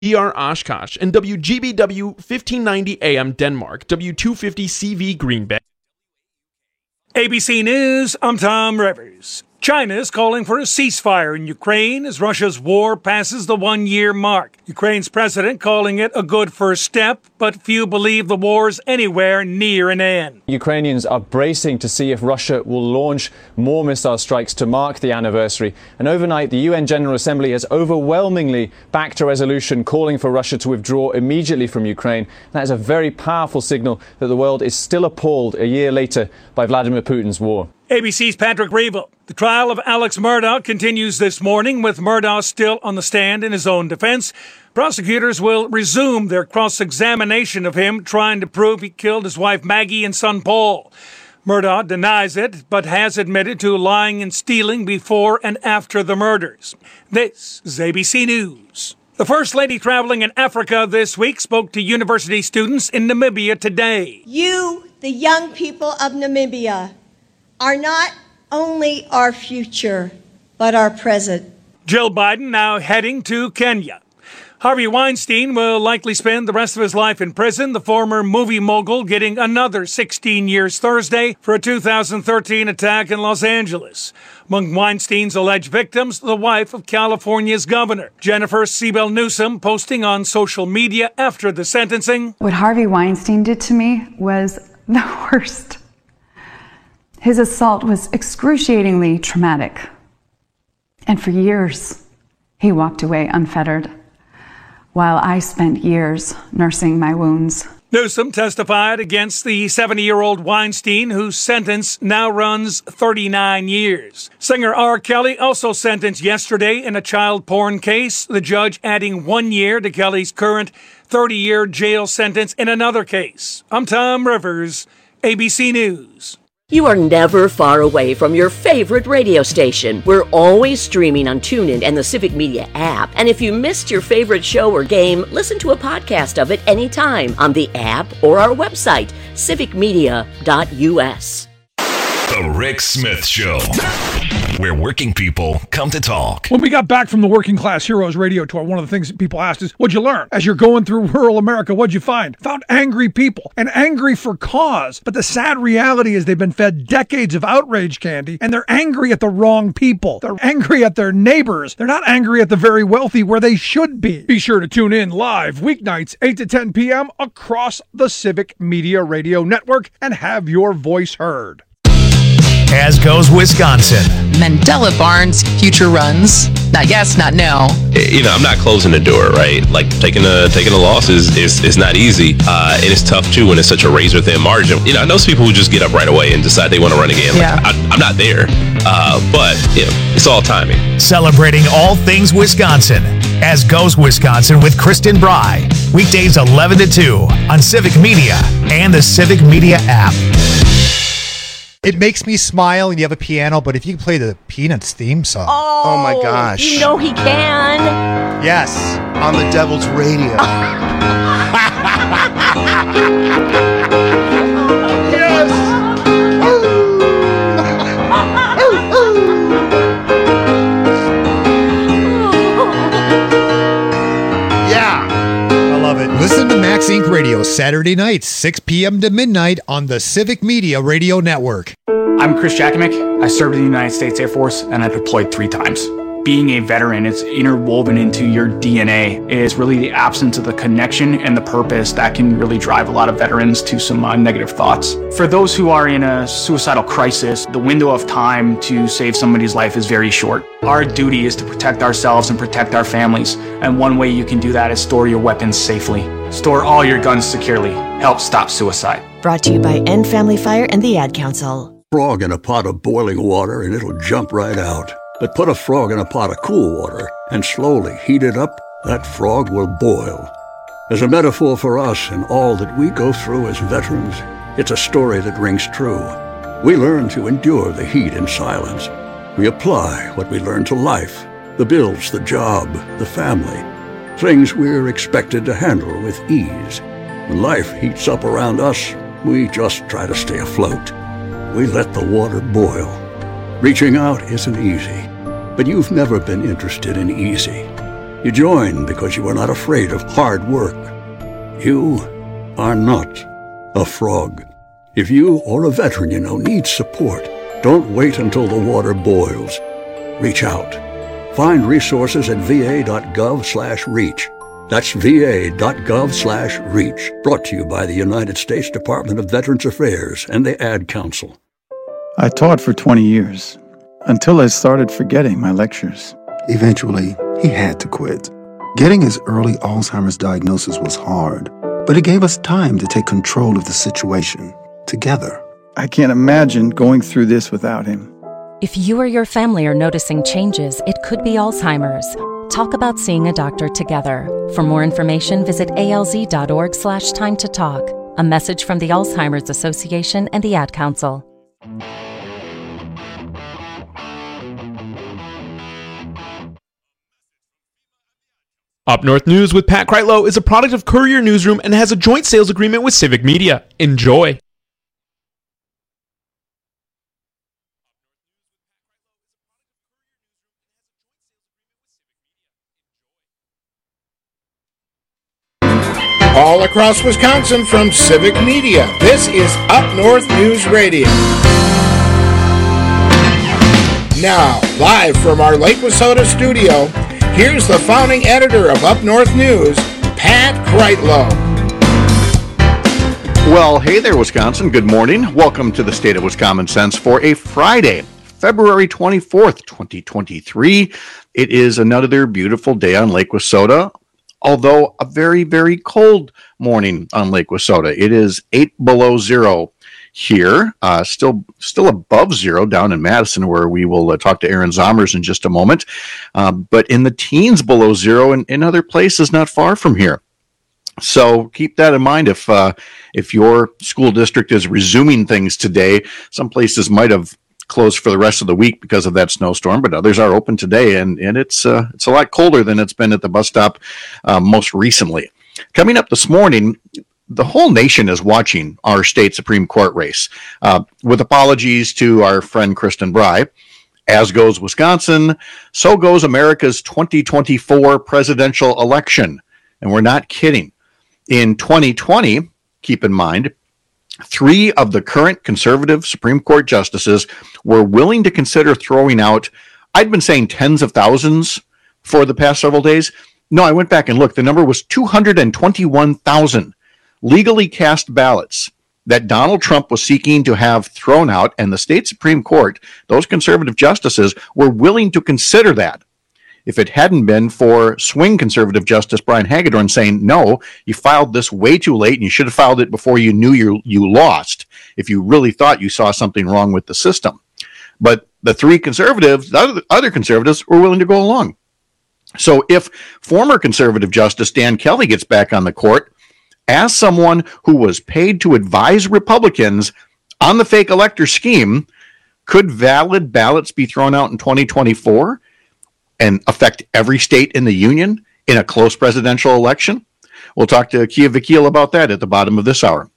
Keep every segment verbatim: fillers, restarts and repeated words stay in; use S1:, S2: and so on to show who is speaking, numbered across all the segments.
S1: E R Oshkosh, and W G B W fifteen ninety A M Denmark, W two fifty C V Green Bay.
S2: A B C News, I'm Tom Rivers. China is calling for a ceasefire in Ukraine as Russia's war passes the one-year mark. Ukraine's president calling it a good first step, but few believe the war's anywhere near an end.
S3: Ukrainians are bracing to see if Russia will launch more missile strikes to mark the anniversary. And overnight, the U N General Assembly has overwhelmingly backed a resolution calling for Russia to withdraw immediately from Ukraine. That is a very powerful signal that the world is still appalled a year later by Vladimir Putin's war.
S2: A B C's Patrick Reevell. The trial of Alex Murdaugh continues this morning, with Murdaugh still on the stand in his own defense. Prosecutors will resume their cross-examination of him, trying to prove he killed his wife Maggie and son Paul. Murdaugh denies it, but has admitted to lying and stealing before and after the murders. This is A B C News. The First Lady traveling in Africa this week spoke to university students in Namibia today.
S4: You, the young people of Namibia, are not only our future, but our present.
S2: Jill Biden now heading to Kenya. Harvey Weinstein will likely spend the rest of his life in prison, the former movie mogul getting another sixteen years Thursday for a two thousand thirteen attack in Los Angeles. Among Weinstein's alleged victims, the wife of California's governor, Jennifer Siebel Newsom, posting on social media after the sentencing.
S5: What Harvey Weinstein did to me was the worst. His assault was excruciatingly traumatic. And for years, he walked away unfettered, while I spent years nursing my wounds.
S2: Newsom testified against the seventy-year-old Weinstein, whose sentence now runs thirty-nine years. Singer R. Kelly also sentenced yesterday in a child porn case, the judge adding one year to Kelly's current thirty-year jail sentence in another case. I'm Tom Rivers, A B C News.
S6: You are never far away from your favorite radio station. We're always streaming on TuneIn and the Civic Media app. And if you missed your favorite show or game, listen to a podcast of it anytime on the app or our website, civic media dot u s.
S7: The Rick Smith Show, where working people come to talk.
S8: When we got back from the Working Class Heroes radio tour, one of the things that people asked is, what'd you learn? As you're going through rural America, what'd you find? Found angry people, and angry for cause. But the sad reality is they've been fed decades of outrage candy, and they're angry at the wrong people. They're angry at their neighbors. They're not angry at the very wealthy, where they should be. Be sure to tune in live weeknights, eight to ten p.m. across the Civic Media Radio Network and have your voice heard.
S7: As goes Wisconsin.
S9: Mandela Barnes future runs. Not yes, not no.
S10: You know, I'm not closing the door, right? Like taking a taking a loss is is, is not easy, uh, and it's tough too when it's such a razor thin margin. You know, I know some people who just get up right away and decide they want to run again. Like,
S9: yeah.
S10: I, I'm not there, uh, but you know, it's all timing.
S7: Celebrating all things Wisconsin. As goes Wisconsin with Kristen Bry. Weekdays eleven to two on Civic Media and the Civic Media app.
S11: It makes me smile, and you have a piano, but if you can play the Peanuts theme song.
S12: Oh,
S13: oh my gosh.
S6: You know he can.
S11: Yes.
S13: On the Devil's Radio.
S11: Yes. Yeah. I love it. Listen to Max Incorporated. Radio Saturday nights, six p.m. to midnight on the Civic Media Radio Network.
S14: I'm Chris Jakimick. I served in the United States Air Force and I deployed three times. Being a veteran, it's interwoven into your D N A. It's really the absence of the connection and the purpose that can really drive a lot of veterans to some uh, negative thoughts. For those who are in a suicidal crisis, the window of time to save somebody's life is very short. Our duty is to protect ourselves and protect our families. And one way you can do that is store your weapons safely. Store all your guns securely. Help stop suicide.
S15: Brought to you by End Family Fire and the Ad Council.
S16: Frog in a pot of boiling water and it'll jump right out. But put a frog in a pot of cool water and slowly heat it up, that frog will boil. As a metaphor for us and all that we go through as veterans, it's a story that rings true. We learn to endure the heat in silence. We apply what we learn to life, the bills, the job, the family, things we're expected to handle with ease. When life heats up around us, we just try to stay afloat. We let the water boil. Reaching out isn't easy, but you've never been interested in easy. You join because you are not afraid of hard work. You are not a frog. If you or a veteran you know needs support, don't wait until the water boils. Reach out. Find resources at va.gov slash reach. That's va.gov slash reach. Brought to you by the United States Department of Veterans Affairs and the Ad Council.
S12: I taught for twenty years, until I started forgetting my lectures.
S17: Eventually, he had to quit. Getting his early Alzheimer's diagnosis was hard, but it gave us time to take control of the situation together.
S12: I can't imagine going through this without him.
S18: If you or your family are noticing changes, it could be Alzheimer's. Talk about seeing a doctor together. For more information, visit alz.org slash time to talk. A message from the Alzheimer's Association and the Ad Council.
S1: Up North News with Pat Kreitlow is a product of Courier Newsroom and has a joint sales agreement with Civic Media. Enjoy.
S19: All across Wisconsin from Civic Media, this is Up North News Radio. Now, live from our Lake Wissota studio, here's the founding editor of Up North News, Pat Kreitlow.
S20: Well, hey there, Wisconsin. Good morning. Welcome to the State of Wisconsin Sense for a Friday, February twenty-fourth, twenty twenty-three. It is another beautiful day on Lake Wissota, although a very, very cold morning on Lake Wissota. It is eight below zero here, uh, still still above zero down in Madison, where we will uh, talk to Aaron Zomers in just a moment, um, but in the teens below zero and in other places not far from here. So keep that in mind if uh, if your school district is resuming things today. Some places might have closed for the rest of the week because of that snowstorm, but others are open today, and, and it's uh, it's a lot colder than it's been at the bus stop uh, most recently. Coming up this morning, the whole nation is watching our state Supreme Court race, uh, with apologies to our friend Kristen Bry. As goes Wisconsin, so goes America's twenty twenty-four presidential election. And we're not kidding. In twenty twenty, keep in mind, three of the current conservative Supreme Court justices were willing to consider throwing out, I'd been saying tens of thousands for the past several days. No, I went back and looked. The number was two hundred twenty-one thousand legally cast ballots that Donald Trump was seeking to have thrown out, and the state Supreme Court, those conservative justices, were willing to consider that. If it hadn't been for swing conservative Justice Brian Hagedorn saying, no, you filed this way too late and you should have filed it before you knew you you lost, if you really thought you saw something wrong with the system. But the three conservatives, the other, other conservatives, were willing to go along. So if former conservative Justice Dan Kelly gets back on the court, as someone who was paid to advise Republicans on the fake elector scheme, could valid ballots be thrown out in twenty twenty-four and affect every state in the union in a close presidential election? We'll talk to Kia Vakil about that at the bottom of this hour.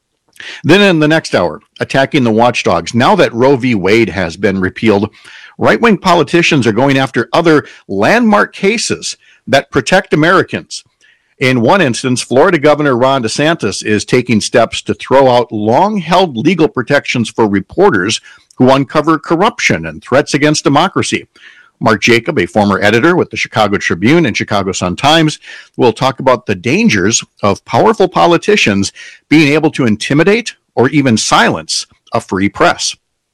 S20: Then in the next hour, attacking the watchdogs. Now that Roe v. Wade has been repealed, right-wing politicians are going after other landmark cases that protect Americans. In one instance, Florida Governor Ron DeSantis is taking steps to throw out long-held legal protections for reporters who uncover corruption and threats against democracy. Mark Jacob, a former editor with the Chicago Tribune and Chicago Sun-Times, will talk about the dangers of powerful politicians being able to intimidate or even silence a free press.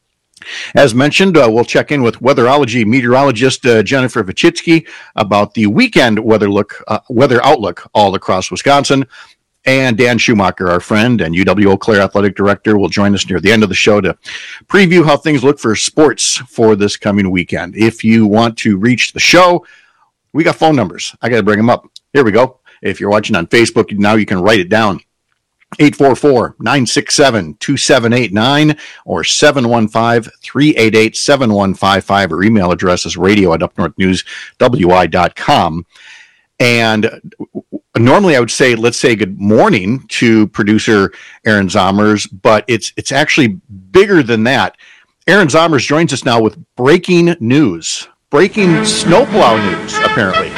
S20: As mentioned, uh, we'll check in with weatherology meteorologist uh, Jennifer Vichitsky about the weekend weather look, uh, weather outlook all across Wisconsin. And Dan Schumacher, our friend and U W Eau Claire athletic director, will join us near the end of the show to preview how things look for sports for this coming weekend. If you want to reach the show, we got phone numbers. I got to bring them up. Here we go. If you're watching on Facebook, now you can write it down. eight four four, nine six seven, two seven eight nine or seven one five, three eight eight, seven one five five. Our email address is radio at up north news w i dot com. And normally I would say, let's say good morning to producer Aaron Zomers, but it's it's actually bigger than that. Aaron Zomers joins us now with breaking news, breaking snowplow news, apparently.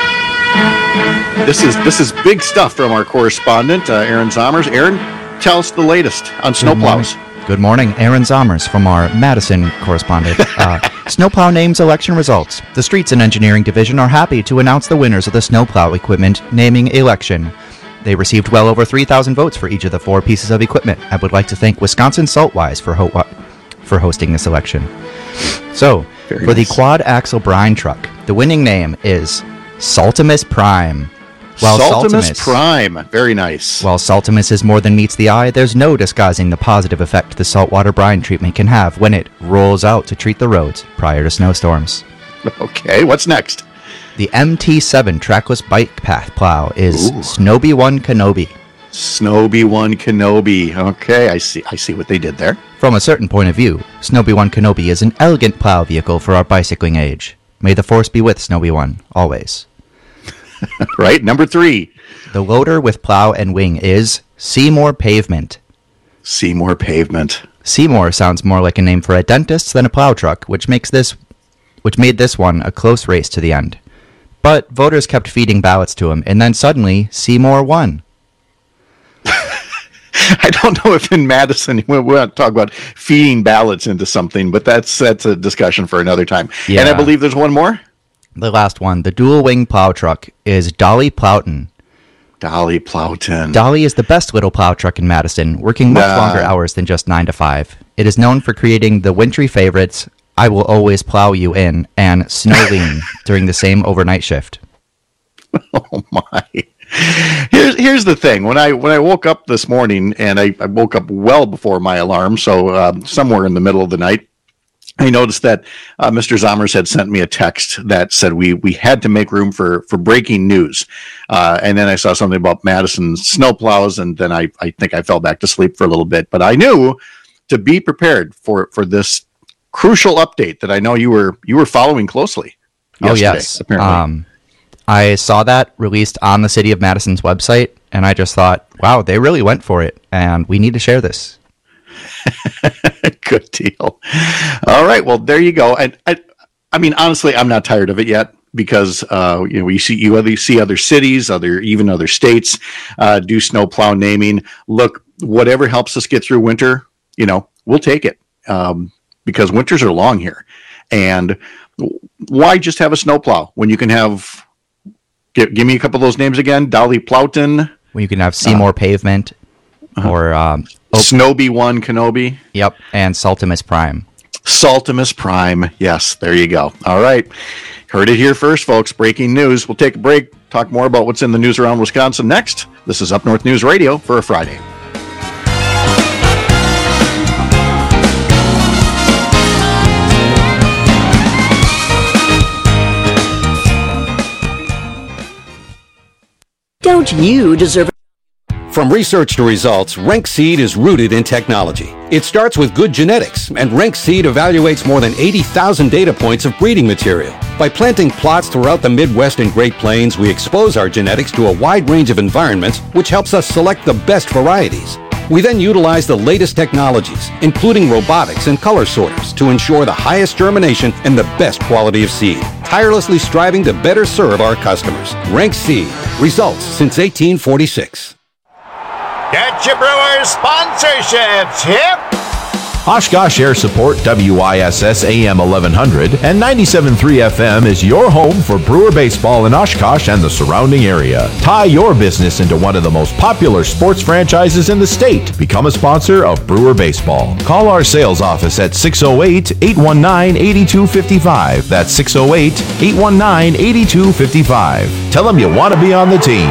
S20: This is this is big stuff from our correspondent, uh, Aaron Zomers. Aaron, tell us the latest on snowplows.
S21: Good morning, Aaron Zomers from our Madison correspondent. Uh, snowplow names election results. The Streets and Engineering Division are happy to announce the winners of the snowplow equipment naming election. They received well over three thousand votes for each of the four pieces of equipment. I would like to thank Wisconsin Saltwise for ho- for hosting this election. So, Very for nice. The quad axle brine truck, the winning name is Saltimus Prime.
S20: While Saltimus, Saltimus Prime. Very nice.
S21: While Saltimus is more than meets the eye, there's no disguising the positive effect the saltwater brine treatment can have when it rolls out to treat the roads prior to snowstorms.
S20: Okay, what's next?
S21: The M T seven trackless bike path plow is Ooh. Snowy One Kenobi.
S20: Snowy One Kenobi. Okay, I see I see what they did there.
S21: From a certain point of view, Snowy One Kenobi is an elegant plow vehicle for our bicycling age. May the force be with Snowy One, always.
S20: Right, number three.
S21: The loader with plow and wing is Seymour Pavement.
S20: Seymour Pavement.
S21: Seymour sounds more like a name for a dentist than a plow truck, which makes this, which made this one a close race to the end. But voters kept feeding ballots to him, and then suddenly Seymour won.
S20: I don't know if in Madison we want to talk about feeding ballots into something, but that's that's a discussion for another time. Yeah. And I believe there's one more.
S21: The last one, the dual-wing plow truck, is Dolly Plowton.
S20: Dolly Plowton.
S21: Dolly is the best little plow truck in Madison, working much nah. longer hours than just nine to five. It is known for creating the wintry favorites, I Will Always Plow You In, and Snowlean during the same overnight shift.
S20: Oh, my. Here's here's the thing. When I when I woke up this morning, and I, I woke up well before my alarm, so uh, somewhere in the middle of the night, I noticed that uh, Mister Zomers had sent me a text that said we we had to make room for, for breaking news. Uh, and then I saw something about Madison snowplows, and then I, I think I fell back to sleep for a little bit. But I knew to be prepared for, for this crucial update that I know you were you were following closely.
S21: Oh, yes.
S20: Apparently.
S21: Um, I saw that released on the City of Madison's website, and I just thought, wow, they really went for it, and we need to share this.
S20: Good deal. All right. Well, there you go. And I, I mean, honestly, I'm not tired of it yet because uh, you know we see you other see other cities, other even other states uh, do snowplow naming. Look, whatever helps us get through winter, you know, we'll take it um, because winters are long here. And why just have a snowplow when you can have? Give, give me a couple of those names again. Dolly Plowton.
S21: When you can have Seymour uh, Pavement. Uh-huh. Or um,
S20: oh, Snowy One Kenobi.
S21: Yep, and Saltimus Prime.
S20: Saltimus Prime. Yes, there you go. All right. Heard it here first, folks. Breaking news. We'll take a break, talk more about what's in the news around Wisconsin next. This is Up North News Radio for a Friday.
S6: Don't you deserve
S22: From research to results, Renk Seed is rooted in technology. It starts with good genetics, and Renk Seed evaluates more than eighty thousand data points of breeding material. By planting plots throughout the Midwest and Great Plains, we expose our genetics to a wide range of environments, which helps us select the best varieties. We then utilize the latest technologies, including robotics and color sorters, to ensure the highest germination and the best quality of seed, tirelessly striving to better serve our customers. Renk Seed. Results since eighteen forty-six.
S23: Get your Brewers sponsorships, hip!
S24: Oshkosh Air Support W I S S A M eleven hundred and ninety-seven point three F M is your home for Brewer baseball in Oshkosh and the surrounding area. Tie your business into one of the most popular sports franchises in the state. Become a sponsor of Brewer baseball. Call our sales office at six oh eight, eight one nine, eight two five five. That's six oh eight, eight one nine, eight two five five. Tell them you want to be on the team.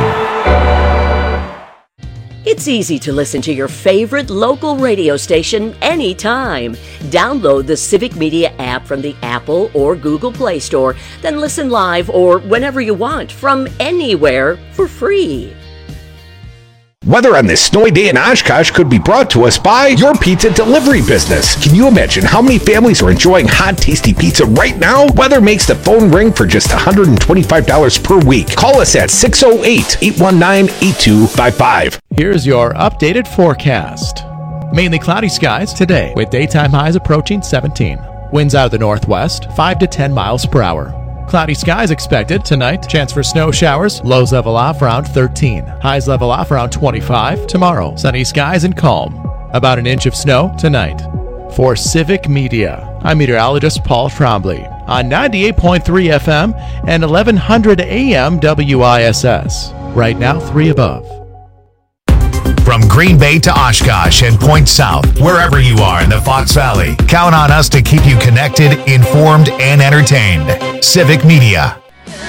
S6: It's easy to listen to your favorite local radio station anytime. Download the Civic Media app from the Apple or Google Play Store, then listen live or whenever you want from anywhere for free.
S25: Weather on this snowy day in Oshkosh could be brought to us by your pizza delivery business. Can you imagine how many families are enjoying hot, tasty pizza right now? Weather makes the phone ring for just one hundred twenty-five dollars per week. Call us at six oh eight, eight one nine, eight two five five.
S1: Here's your updated forecast. Mainly cloudy skies today with daytime highs approaching seventeen. Winds out of the northwest, five to ten miles per hour.
S2: Cloudy skies expected tonight. Chance for snow showers. Lows level off around thirteen. Highs level off around twenty-five tomorrow. Sunny skies and calm. About an inch of snow tonight. For Civic Media, I'm meteorologist Paul Trombley on ninety-eight point three F M and eleven hundred A M W I S S. Right now, three above.
S7: From Green Bay to Oshkosh and Point South, wherever you are in the Fox Valley, count on us to keep you connected, informed, and entertained. Civic Media.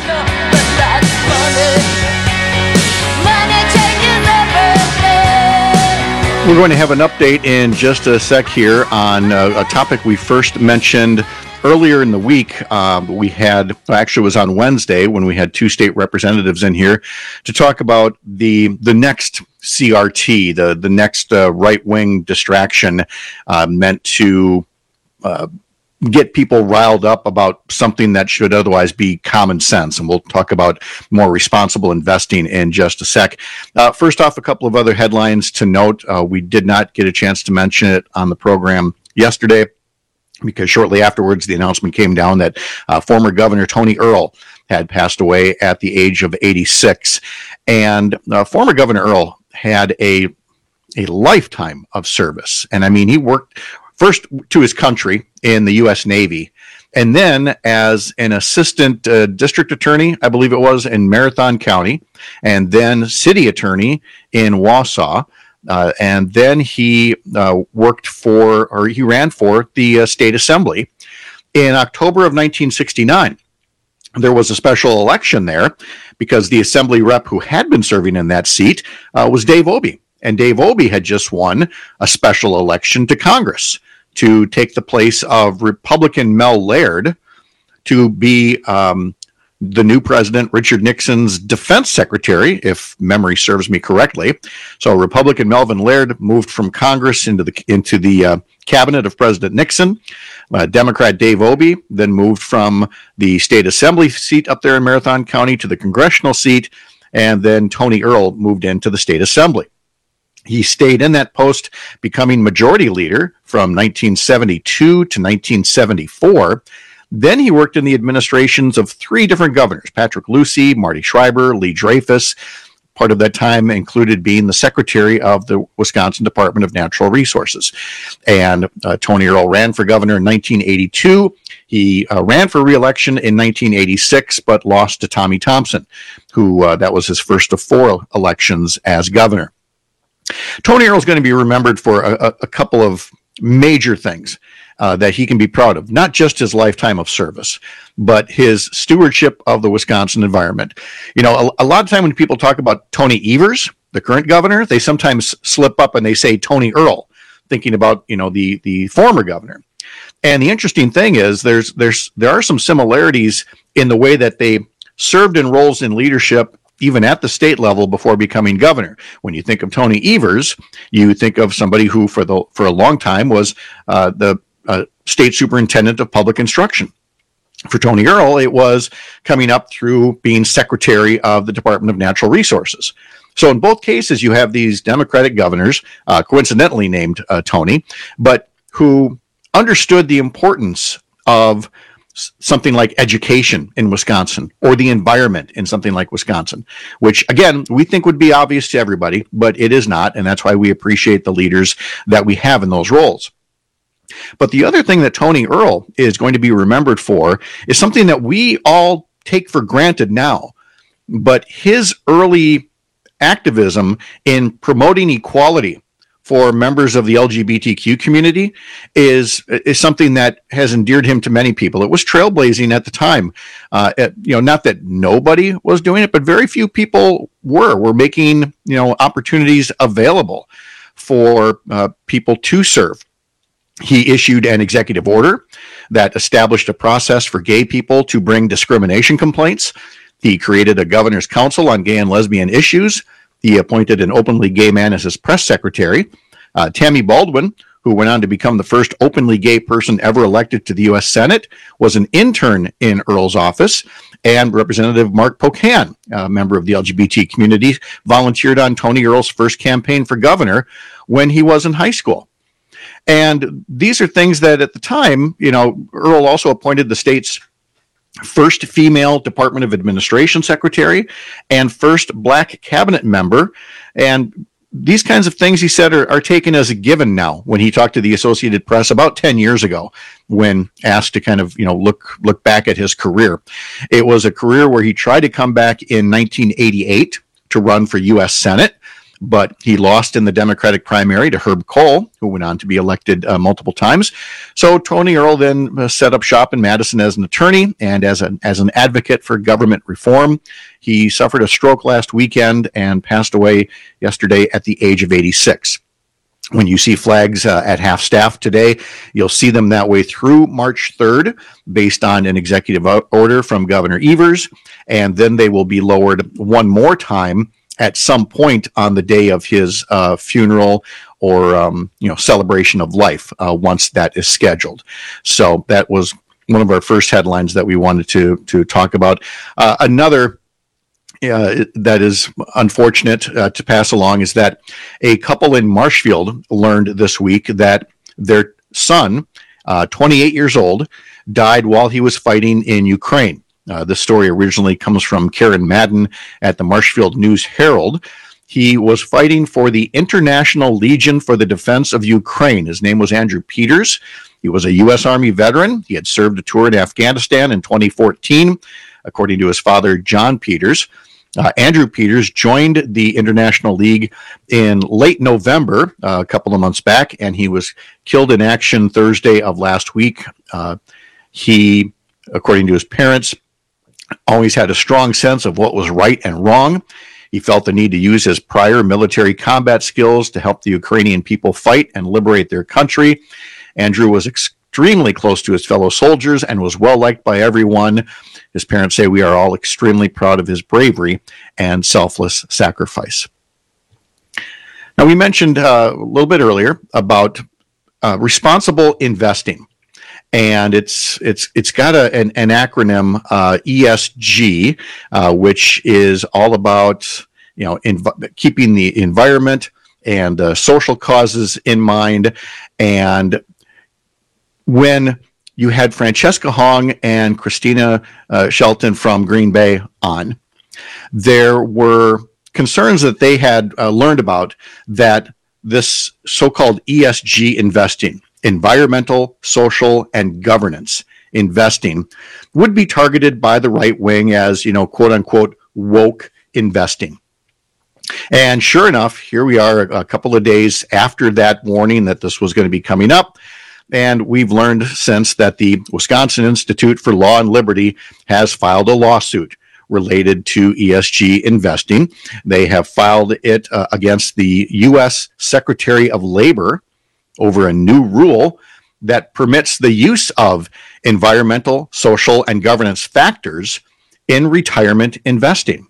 S20: We're going to have an update in just a sec here on uh, a topic we first mentioned earlier in the week. Um, we had, actually it was on Wednesday when we had two state representatives in here to talk about the the next C R T, the, the next uh, right-wing distraction uh, meant to uh, get people riled up about something that should otherwise be common sense. And we'll talk about more responsible investing in just a sec. Uh, first off, a couple of other headlines to note. Uh, we did not get a chance to mention it on the program yesterday, because shortly afterwards, the announcement came down that uh, former Governor Tony Earl had passed away at the age of eighty-six. And uh, former Governor Earl had a a lifetime of service. And I mean, he worked first to his country in the U S Navy, and then as an assistant uh, district attorney, I believe it was, in Marathon County, and then city attorney in Wausau. Uh, and then he uh, worked for, or he ran for the uh, state assembly. In October of nineteen sixty-nine, there was a special election there because the assembly rep who had been serving in that seat uh, was Dave Obey. And Dave Obey had just won a special election to Congress to take the place of Republican Mel Laird to be um, the new president, Richard Nixon's defense secretary, if memory serves me correctly. So Republican Melvin Laird moved from Congress into the into the uh, cabinet of President Nixon. Uh, Democrat Dave Obey then moved from the state assembly seat up there in Marathon County to the congressional seat, and then Tony Earl moved into the state assembly. He stayed in that post, becoming majority leader from nineteen seventy-two to nineteen seventy-four. Then he worked in the administrations of three different governors, Patrick Lucey, Marty Schreiber, Lee Dreyfus. Part of that time included being the secretary of the Wisconsin Department of Natural Resources. And uh, Tony Earl ran for governor in nineteen eighty-two. He uh, ran for re-election in nineteen eighty-six, but lost to Tommy Thompson, who uh, that was his first of four elections as governor. Tony Earl is going to be remembered for a, a couple of major things uh, that he can be proud of. Not just his lifetime of service, but his stewardship of the Wisconsin environment. You know, a, a lot of time when people talk about Tony Evers, the current governor, they sometimes slip up and they say Tony Earl, thinking about, you know, the the former governor. And the interesting thing is there's there's there are some similarities in the way that they served in roles in leadership even at the state level before becoming governor. When you think of Tony Evers, you think of somebody who for the for a long time was uh, the uh, state superintendent of public instruction. For Tony Earl, it was coming up through being secretary of the Department of Natural Resources. So in both cases, you have these Democratic governors, uh, coincidentally named uh, Tony, but who understood the importance of something like education in Wisconsin or the environment in something like Wisconsin, which, again, we think would be obvious to everybody, but it is not. And that's why we appreciate the leaders that we have in those roles. But the other thing that Tony Earl is going to be remembered for is something that we all take for granted now. But his early activism in promoting equality for members of the L G B T Q community is is something that has endeared him to many people. It was trailblazing at the time. Uh, it, you know, not that nobody was doing it, but very few people were. Were making, you know, opportunities available for uh, people to serve. He issued an executive order that established a process for gay people to bring discrimination complaints. He created a governor's council on gay and lesbian issues. He appointed an openly gay man as his press secretary. Uh, Tammy Baldwin, who went on to become the first openly gay person ever elected to the U S Senate, was an intern in Earl's office. And Representative Mark Pocan, a member of the L G B T community, volunteered on Tony Earl's first campaign for governor when he was in high school. And these are things that at the time, you know, Earl also appointed the state's first female Department of Administration secretary, and first black cabinet member. And these kinds of things, he said, are, are taken as a given now when he talked to the Associated Press about ten years ago when asked to kind of, you know, look look back at his career. It was a career where he tried to come back in nineteen eighty-eight to run for U S Senate, but he lost in the Democratic primary to Herb Kohl, who went on to be elected uh, multiple times. So Tony Earl then uh, set up shop in Madison as an attorney and as an as an advocate for government reform. He suffered a stroke last weekend and passed away yesterday at the age of eighty-six. When you see flags uh, at half-staff today, you'll see them that way through March third, based on an executive order from Governor Evers, and then they will be lowered one more time at some point on the day of his uh, funeral or um, you know celebration of life uh, once that is scheduled. So that was one of our first headlines that we wanted to to talk about. Uh, another uh, that is unfortunate uh, to pass along is that a couple in Marshfield learned this week that their son, uh, twenty-eight years old, died while he was fighting in Ukraine. Uh, this story originally comes from Karen Madden at the Marshfield News Herald. He was fighting for the International Legion for the Defense of Ukraine. His name was Andrew Peters. He was a U S Army veteran. He had served a tour in Afghanistan in twenty fourteen, according to his father, John Peters. Uh, Andrew Peters joined the International League in late November, uh, a couple of months back, and he was killed in action Thursday of last week. Uh, he, according to his parents, always had a strong sense of what was right and wrong. He felt the need to use his prior military combat skills to help the Ukrainian people fight and liberate their country. Andrew was extremely close to his fellow soldiers and was well liked by everyone. His parents say we are all extremely proud of his bravery and selfless sacrifice. Now, we mentioned uh, a little bit earlier about uh, responsible investing. And it's it's it's got a, an, an acronym, uh, E S G, uh, which is all about you know inv- keeping the environment and uh, social causes in mind. And when you had Francesca Hong and Christina uh, Shelton from Green Bay on, there were concerns that they had uh, learned about that this so-called E S G investing, environmental, social, and governance investing, would be targeted by the right wing as, you know, quote unquote, woke investing. And sure enough, here we are a couple of days after that warning that this was going to be coming up. And we've learned since that the Wisconsin Institute for Law and Liberty has filed a lawsuit related to E S G investing. They have filed it uh, against the U S Secretary of Labor over a new rule that permits the use of environmental, social, and governance factors in retirement investing.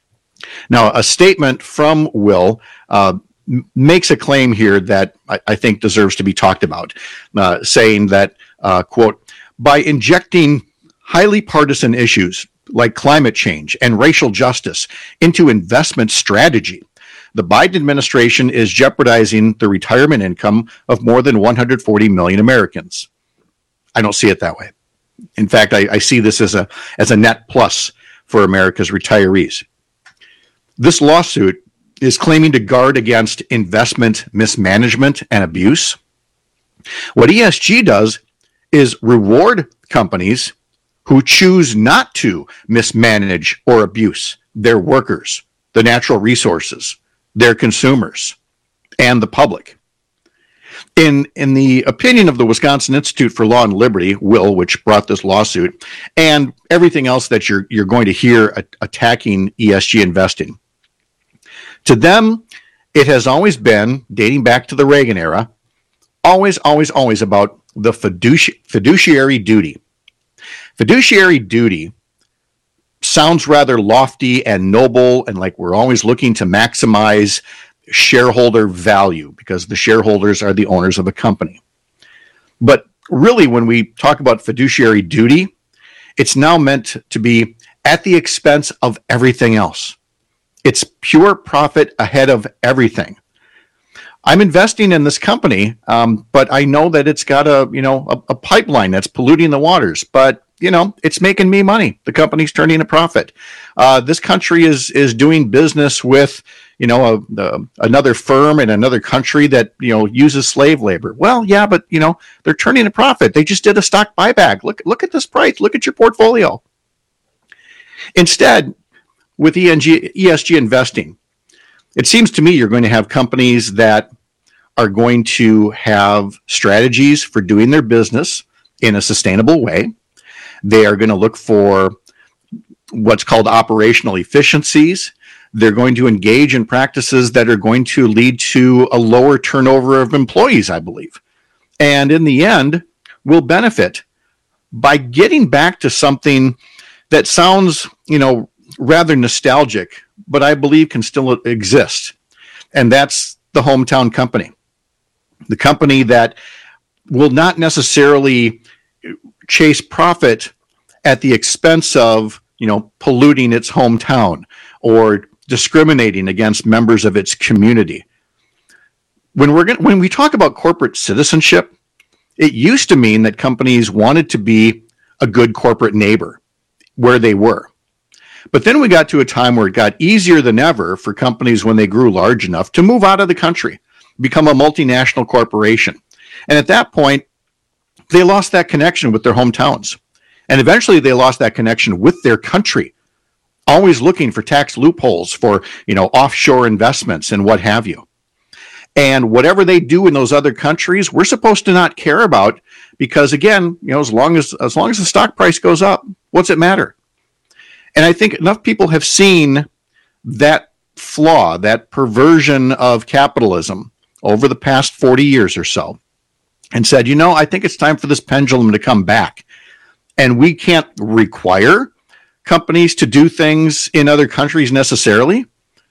S20: Now, a statement from Will uh, m- makes a claim here that I, I think deserves to be talked about, uh, saying that, uh, quote, by injecting highly partisan issues like climate change and racial justice into investment strategy, the Biden administration is jeopardizing the retirement income of more than one hundred forty million Americans. I don't see it that way. In fact, I, I see this as a as a net plus for America's retirees. This lawsuit is claiming to guard against investment mismanagement and abuse. What E S G does is reward companies who choose not to mismanage or abuse their workers, the natural resources, their consumers, and the public. In, in the opinion of the Wisconsin Institute for Law and Liberty, Will, which brought this lawsuit, and everything else that you're, you're going to hear a, attacking E S G investing, to them, it has always been, dating back to the Reagan era, always, always, always about the fiduci- fiduciary duty. Fiduciary duty sounds rather lofty and noble, and like we're always looking to maximize shareholder value because the shareholders are the owners of the company. But really, when we talk about fiduciary duty, it's now meant to be at the expense of everything else. It's pure profit ahead of everything. I'm investing in this company, um, but I know that it's got a, you know, a, a pipeline that's polluting the waters, but you know, it's making me money. The company's turning a profit. Uh, this country is is doing business with, you know, a, a, another firm in another country that, you know, uses slave labor. Well, yeah, but, you know, they're turning a profit. They just did a stock buyback. Look, look at this price. Look at your portfolio. Instead, with E S G investing, it seems to me you're going to have companies that are going to have strategies for doing their business in a sustainable way. They are going to look for what's called operational efficiencies. They're going to engage in practices that are going to lead to a lower turnover of employees, I believe. And in the end, will benefit by getting back to something that sounds, you know, rather nostalgic, but I believe can still exist. And that's the hometown company. The company that will not necessarily chase profit at the expense of, you know, polluting its hometown or discriminating against members of its community. When we're going, when we talk about corporate citizenship, it used to mean that companies wanted to be a good corporate neighbor where they were. But then we got to a time where it got easier than ever for companies when they grew large enough to move out of the country, become a multinational corporation. And at that point, they lost that connection with their hometowns. And eventually they lost that connection with their country, always looking for tax loopholes for, you know, offshore investments and what have you. And whatever they do in those other countries, we're supposed to not care about because, again, you know, as long as as long as the stock price goes up, what's it matter? And I think enough people have seen that flaw, that perversion of capitalism over the past forty years or so, and said, you know, I think it's time for this pendulum to come back. And we can't require companies to do things in other countries necessarily,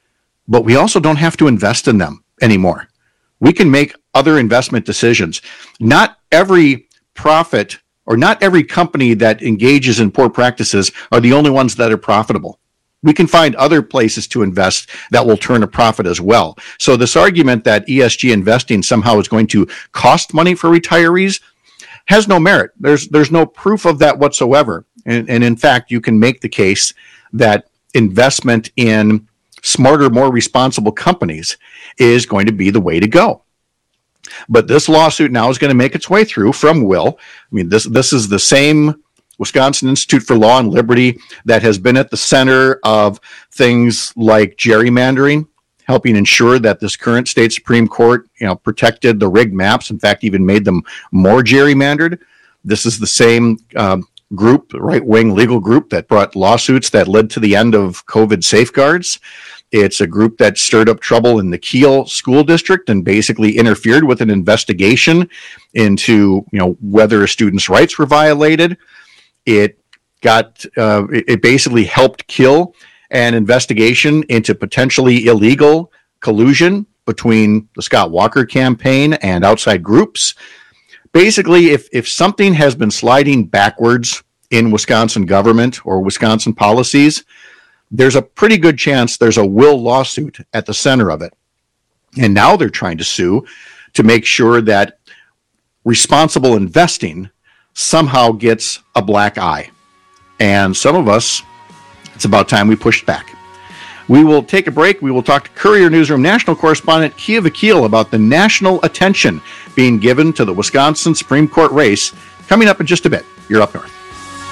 S20: but we also don't have to invest in them anymore. We can make other investment decisions. Not every profit or not every company that engages in poor practices are the only ones that are profitable. We can find other places to invest that will turn a profit as well. So this argument that E S G investing somehow is going to cost money for retirees has no merit. There's there's no proof of that whatsoever. And, and in fact, you can make the case that investment in smarter, more responsible companies is going to be the way to go. But this lawsuit now is going to make its way through from Will. I mean, this this is the same Wisconsin Institute for Law and Liberty that has been at the center of things like gerrymandering, helping ensure that this current state Supreme Court, you know, protected the rigged maps, in fact, even made them more gerrymandered. This is the same um, group, right-wing legal group that brought lawsuits that led to the end of COVID safeguards. It's a group that stirred up trouble in the Kiel School District and basically interfered with an investigation into, you know, whether a student's rights were violated. It got, uh, it basically helped kill an investigation into potentially illegal collusion between the Scott Walker campaign and outside groups. Basically, if, if something has been sliding backwards in Wisconsin government or Wisconsin policies, there's a pretty good chance there's a Will lawsuit at the center of it. And now they're trying to sue to make sure that responsible investing somehow gets a black eye. And some of us, it's about time we pushed back. We will take a break. We will talk to Courier Newsroom national correspondent Kia Vakil about the national attention being given to the Wisconsin Supreme Court race coming up in just a bit. You're Up North.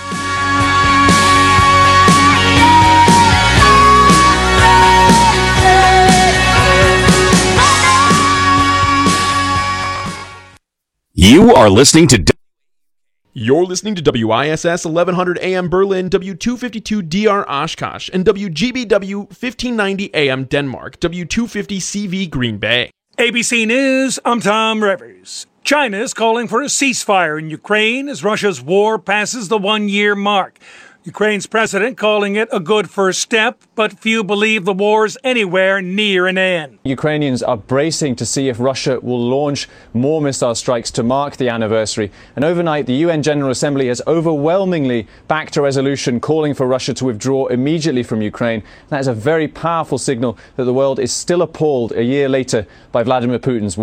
S25: You are listening to...
S1: You're listening to W I S S eleven hundred A M Berlin, W two fifty-two D R Oshkosh, and W G B W fifteen ninety A M Denmark, W two fifty C V Green Bay.
S3: A B C News, I'm Tom Rivers. China is calling for a ceasefire in Ukraine as Russia's war passes the one-year mark. Ukraine's president calling it a good first step, but few believe the war's anywhere near an end.
S4: Ukrainians are bracing to see if Russia will launch more missile strikes to mark the anniversary. And overnight, the U N General Assembly has overwhelmingly backed a resolution calling for Russia to withdraw immediately from Ukraine. That is a very powerful signal that the world is still appalled a year later by Vladimir Putin's war.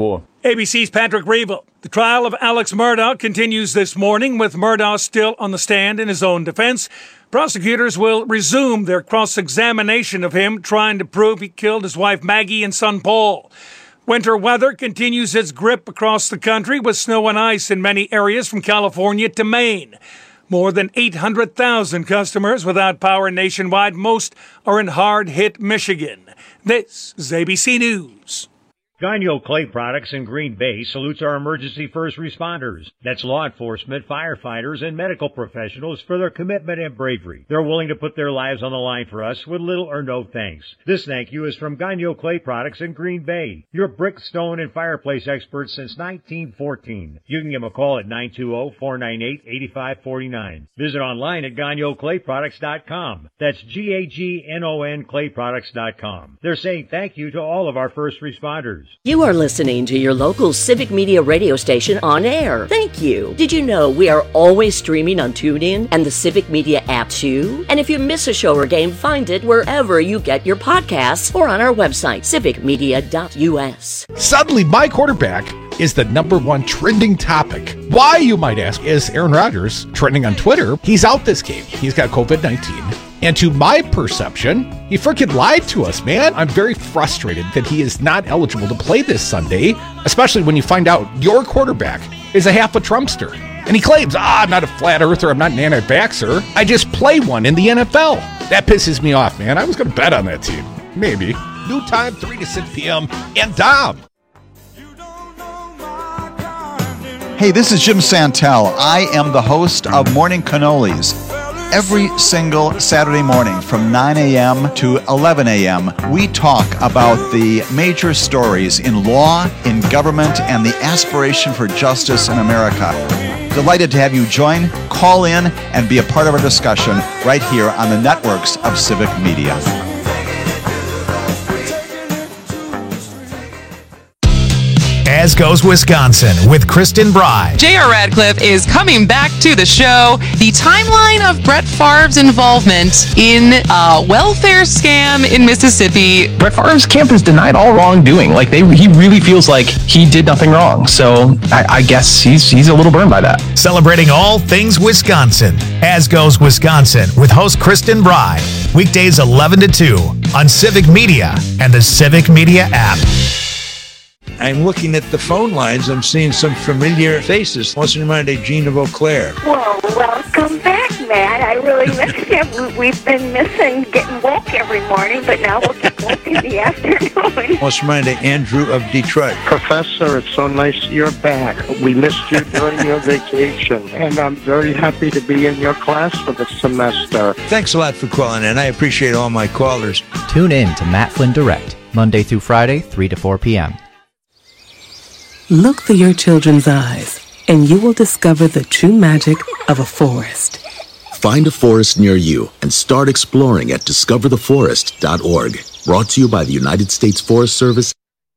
S3: A B C's Patrick Reevell. The trial of Alex Murdaugh continues this morning with Murdaugh still on the stand in his own defense. Prosecutors will resume their cross-examination of him, trying to prove he killed his wife Maggie and son Paul. Winter weather continues its grip across the country with snow and ice in many areas from California to Maine. More than eight hundred thousand customers without power nationwide. Most are in hard-hit Michigan. This is A B C News.
S5: Gagno Clay Products in Green Bay salutes our emergency first responders. That's law enforcement, firefighters, and medical professionals for their commitment and bravery. They're willing to put their lives on the line for us with little or no thanks. This thank you is from Gagno Clay Products in Green Bay, your brick, stone, and fireplace experts since nineteen fourteen. You can give them a call at nine two zero, four nine eight, eight five four nine. Visit online at gagno clay products dot com. That's G A G N O N clay products dot com. They're saying thank you to all of our first responders.
S6: You are listening to your local Civic Media radio station on air. Thank you. Did you know we are always streaming on TuneIn and the Civic Media app too? And if you miss a show or game, find it wherever you get your podcasts or on our website, civic media dot U S.
S25: Suddenly, my quarterback is the number one trending topic. Why, you might ask, is Aaron Rodgers trending on Twitter? He's out this game. He's got covid nineteen. And to my perception, he freaking lied to us, man. I'm very frustrated that he is not eligible to play this Sunday, especially when you find out your quarterback is a half a Trumpster. And he claims, ah, I'm not a flat earther, I'm not an anti-vaxxer. I just play one in the N F L. That pisses me off, man. I was going to bet on that team. Maybe. New time, three to six p.m. And Dom.
S8: Hey, this is Jim Santel. I am the host of Morning Cannolis. Every single Saturday morning from nine a.m. to eleven a.m., we talk about the major stories in law, in government, and the aspiration for justice in America. Delighted to have you join, call in, and be a part of our discussion right here on the networks of Civic Media.
S7: As Goes Wisconsin with Kristen Bry.
S9: J R. Radcliffe is coming back to the show. The timeline of Brett Favre's involvement in a welfare scam in Mississippi.
S10: Brett Favre's camp has denied all wrongdoing. Like they, he really feels like he did nothing wrong. So I, I guess he's he's a little burned by that.
S7: Celebrating all things Wisconsin. As Goes Wisconsin with host Kristen Bry. Weekdays eleven to two on Civic Media and the Civic Media app.
S13: I'm looking at the phone lines. I'm seeing some familiar faces. What's in mind, Gina Vauclair?
S26: Well, welcome back, Matt. I really missed you. We've been missing getting woke every morning, but now we'll get woke in the afternoon.
S13: What's in mind, Andrew of Detroit?
S27: Professor, it's so nice you're back. We missed you during your vacation, and I'm very happy to be in your class for the semester.
S13: Thanks a lot for calling in. I appreciate all my callers.
S21: Tune in to Matt Flynn Direct, Monday through Friday, three to four p.m.
S28: Look through your children's eyes, and you will discover the true magic of a forest.
S29: Find a forest near you and start exploring at discover the forest dot org. Brought to you by the United States Forest Service.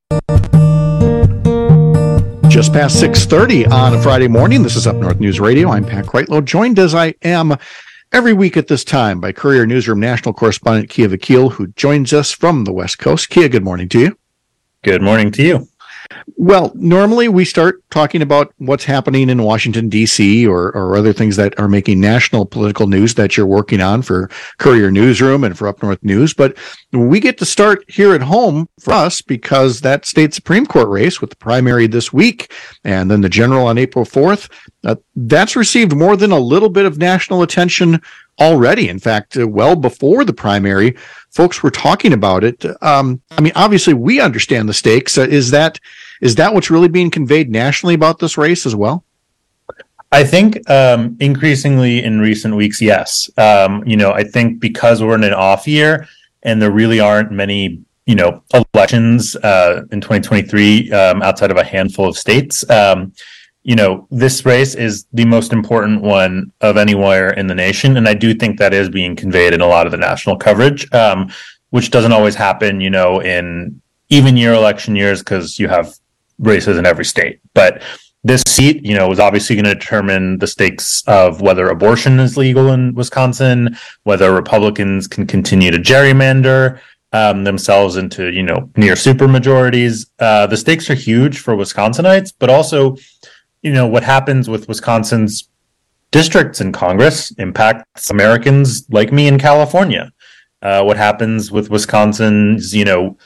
S20: Just past six thirty on a Friday morning. This is Up North News Radio. I'm Pat Kreitlow, joined as I am every week at this time by Courier Newsroom national correspondent Kia Vakil, who joins us from the West Coast. Kia, good morning to you.
S30: Good morning to you.
S20: Well, normally we start talking about what's happening in Washington, D C or, or other things that are making national political news that you're working on for Courier Newsroom and for Up North News. But we get to start here at home for us because that state Supreme Court race with the primary this week and then the general on April fourth, uh, that's received more than a little bit of national attention already. In fact, uh, well before the primary, folks were talking about it. Um, I mean, obviously, we understand the stakes. Uh, is that is that what's really being conveyed nationally about this race as well?
S30: I think um, increasingly in recent weeks, yes. Um, you know, I think because we're in an off year and there really aren't many, you know, elections uh, in twenty twenty-three um, outside of a handful of states. Um, you know, this race is the most important one of anywhere in the nation. And I do think that is being conveyed in a lot of the national coverage, um, which doesn't always happen, you know, in even year election years because you have races in every state. But this seat, you know, is obviously going to determine the stakes of whether abortion is legal in Wisconsin, whether Republicans can continue to gerrymander, um, themselves into, you know, near super majorities. Uh, the stakes are huge for Wisconsinites, but also, you know, what happens with Wisconsin's districts in Congress impacts Americans like me in California. Uh, what happens with Wisconsin's, you know,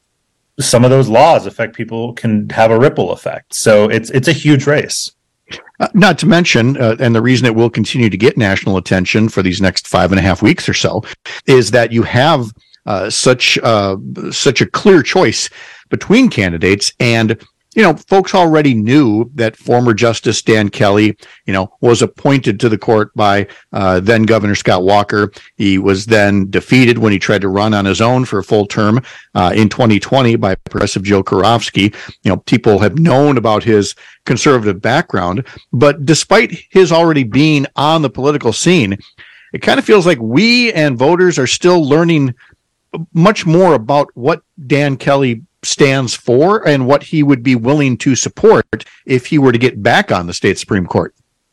S30: some of those laws affect people, can have a ripple effect. So it's it's a huge race.
S11: Uh, not to mention, uh, and the reason it will continue to get national attention for these next five and a half weeks or so, is that you have uh, such uh, such a clear choice between candidates. And, you know, folks already knew that former Justice Dan Kelly, you know, was appointed to the court by uh, then Governor Scott Walker. He was then defeated when he tried to run on his own for a full term uh, in twenty twenty by Progressive Joe Karofsky. You know, people have known about his conservative background, but despite his already being on the political scene, it kind of feels like we and voters are still learning much more about what Dan Kelly stands for and what he would be willing to support if he were to get back on the state Supreme Court.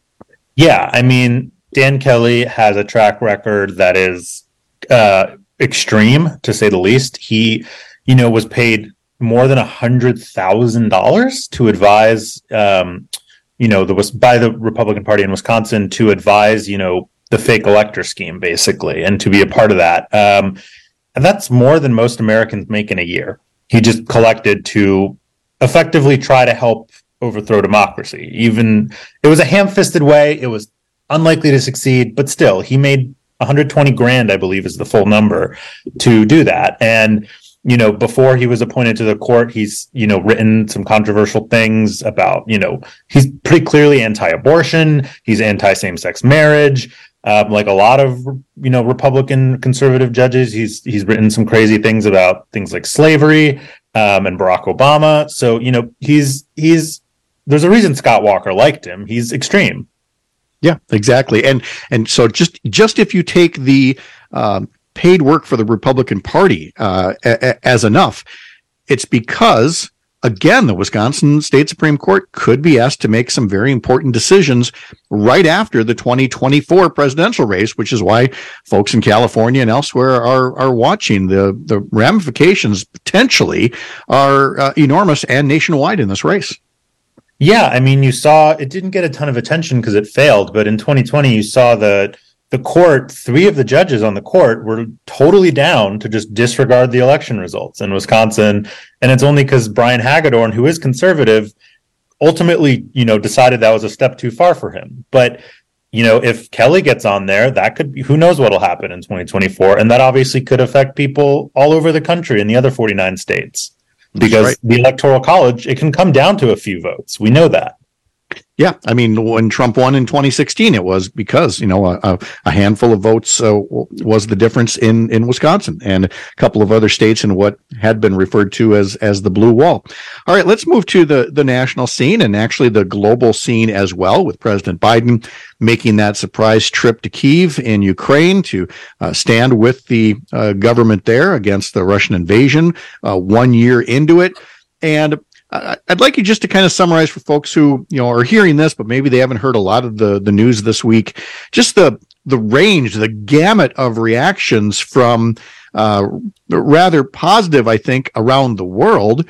S30: Yeah, I mean, Dan Kelly has a track record that is uh, extreme, to say the least. He, you know, was paid more than one hundred thousand dollars to advise, um, you know, the, by the Republican Party in Wisconsin to advise, you know, the fake elector scheme, basically, and to be a part of that. Um, and that's more than most Americans make in a year. He just collected to effectively try to help overthrow democracy. Even it was a ham-fisted way. It was unlikely to succeed, but still, he made one hundred twenty grand, I believe, is the full number to do that. And, you know, before he was appointed to the court, he's, you know, written some controversial things about, you know, he's pretty clearly anti-abortion. He's anti-same-sex marriage. Um, like a lot of, you know, Republican conservative judges, he's he's written some crazy things about things like slavery um, and Barack Obama. So, you know, he's he's there's a reason Scott Walker liked him. He's extreme.
S11: Yeah, exactly. And and so just just if you take the um, paid work for the Republican Party uh, a- a- as enough, it's because, again, the Wisconsin State Supreme Court could be asked to make some very important decisions right after the twenty twenty-four presidential race, which is why folks in California and elsewhere are are watching. The the ramifications potentially are uh, enormous and nationwide in this race.
S30: Yeah, I mean, you saw it didn't get a ton of attention because it failed, but in twenty twenty, you saw that the court, three of the judges on the court were totally down to just disregard the election results in Wisconsin. And it's only because Brian Hagedorn, who is conservative, ultimately, you know, decided that was a step too far for him. But, you know, if Kelly gets on there, that could be, who knows what'll happen in twenty twenty-four. And that obviously could affect people all over the country in the other forty-nine states. Because right. The Electoral College, it can come down to a few votes. We know that.
S11: Yeah, I mean, when Trump won in twenty sixteen, it was because, you know, a, a handful of votes uh, was the difference in, in Wisconsin and a couple of other states in what had been referred to as as the blue wall. All right, let's move to the, the national scene and actually the global scene as well, with President Biden making that surprise trip to Kyiv in Ukraine to uh, stand with the uh, government there against the Russian invasion, uh, one year into it. And I'd like you just to kind of summarize for folks who, you know, are hearing this, but maybe they haven't heard a lot of the, the news this week, just the the range, the gamut of reactions from uh, rather positive, I think, around the world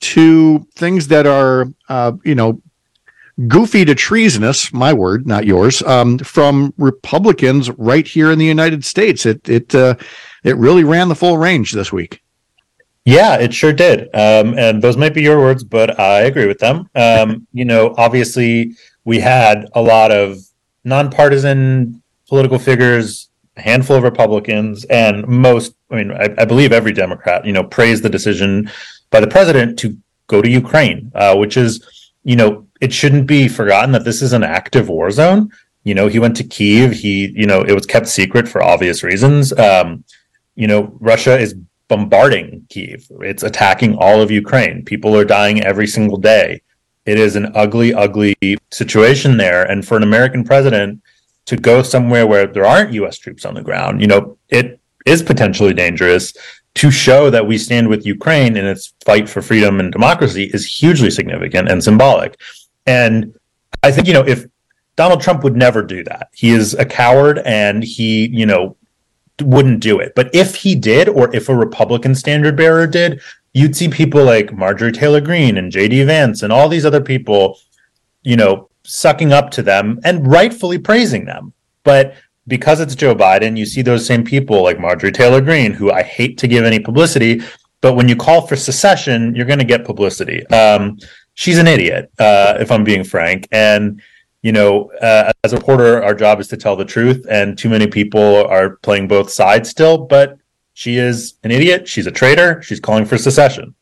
S11: to things that are, uh, you know, goofy to treasonous, my word, not yours, um, from Republicans right here in the United States. It it uh, it really ran the full range this week.
S30: Yeah, it sure did. Um, and those might be your words, but I agree with them. Um, you know, obviously, we had a lot of nonpartisan political figures, a handful of Republicans, and most, I mean, I, I believe every Democrat, you know, praised the decision by the president to go to Ukraine, uh, which is, you know, it shouldn't be forgotten that this is an active war zone. You know, he went to Kyiv. He, you know, it was kept secret for obvious reasons. Um, you know, Russia is bombarding Kyiv. It's attacking all of Ukraine. People are dying every single day. It is an ugly, ugly situation there. And for an American president to go somewhere where there aren't U S troops on the ground, you know, it is potentially dangerous. To show that we stand with Ukraine in its fight for freedom and democracy is hugely significant and symbolic. And I think, you know, if Donald Trump would never do that, he is a coward and he, you know, wouldn't do it. But if he did, or if a Republican standard bearer did, you'd see people like Marjorie Taylor Greene and J D Vance and all these other people, you know, sucking up to them and rightfully praising them. But because it's Joe Biden, you see those same people like Marjorie Taylor Greene, who I hate to give any publicity, but when you call for secession, you're going to get publicity. Um, she's an idiot, uh, if I'm being frank. And, you know, uh, as a reporter, our job is to tell the truth, and too many people are playing both sides still, but she is an idiot. She's a traitor. She's calling for secession.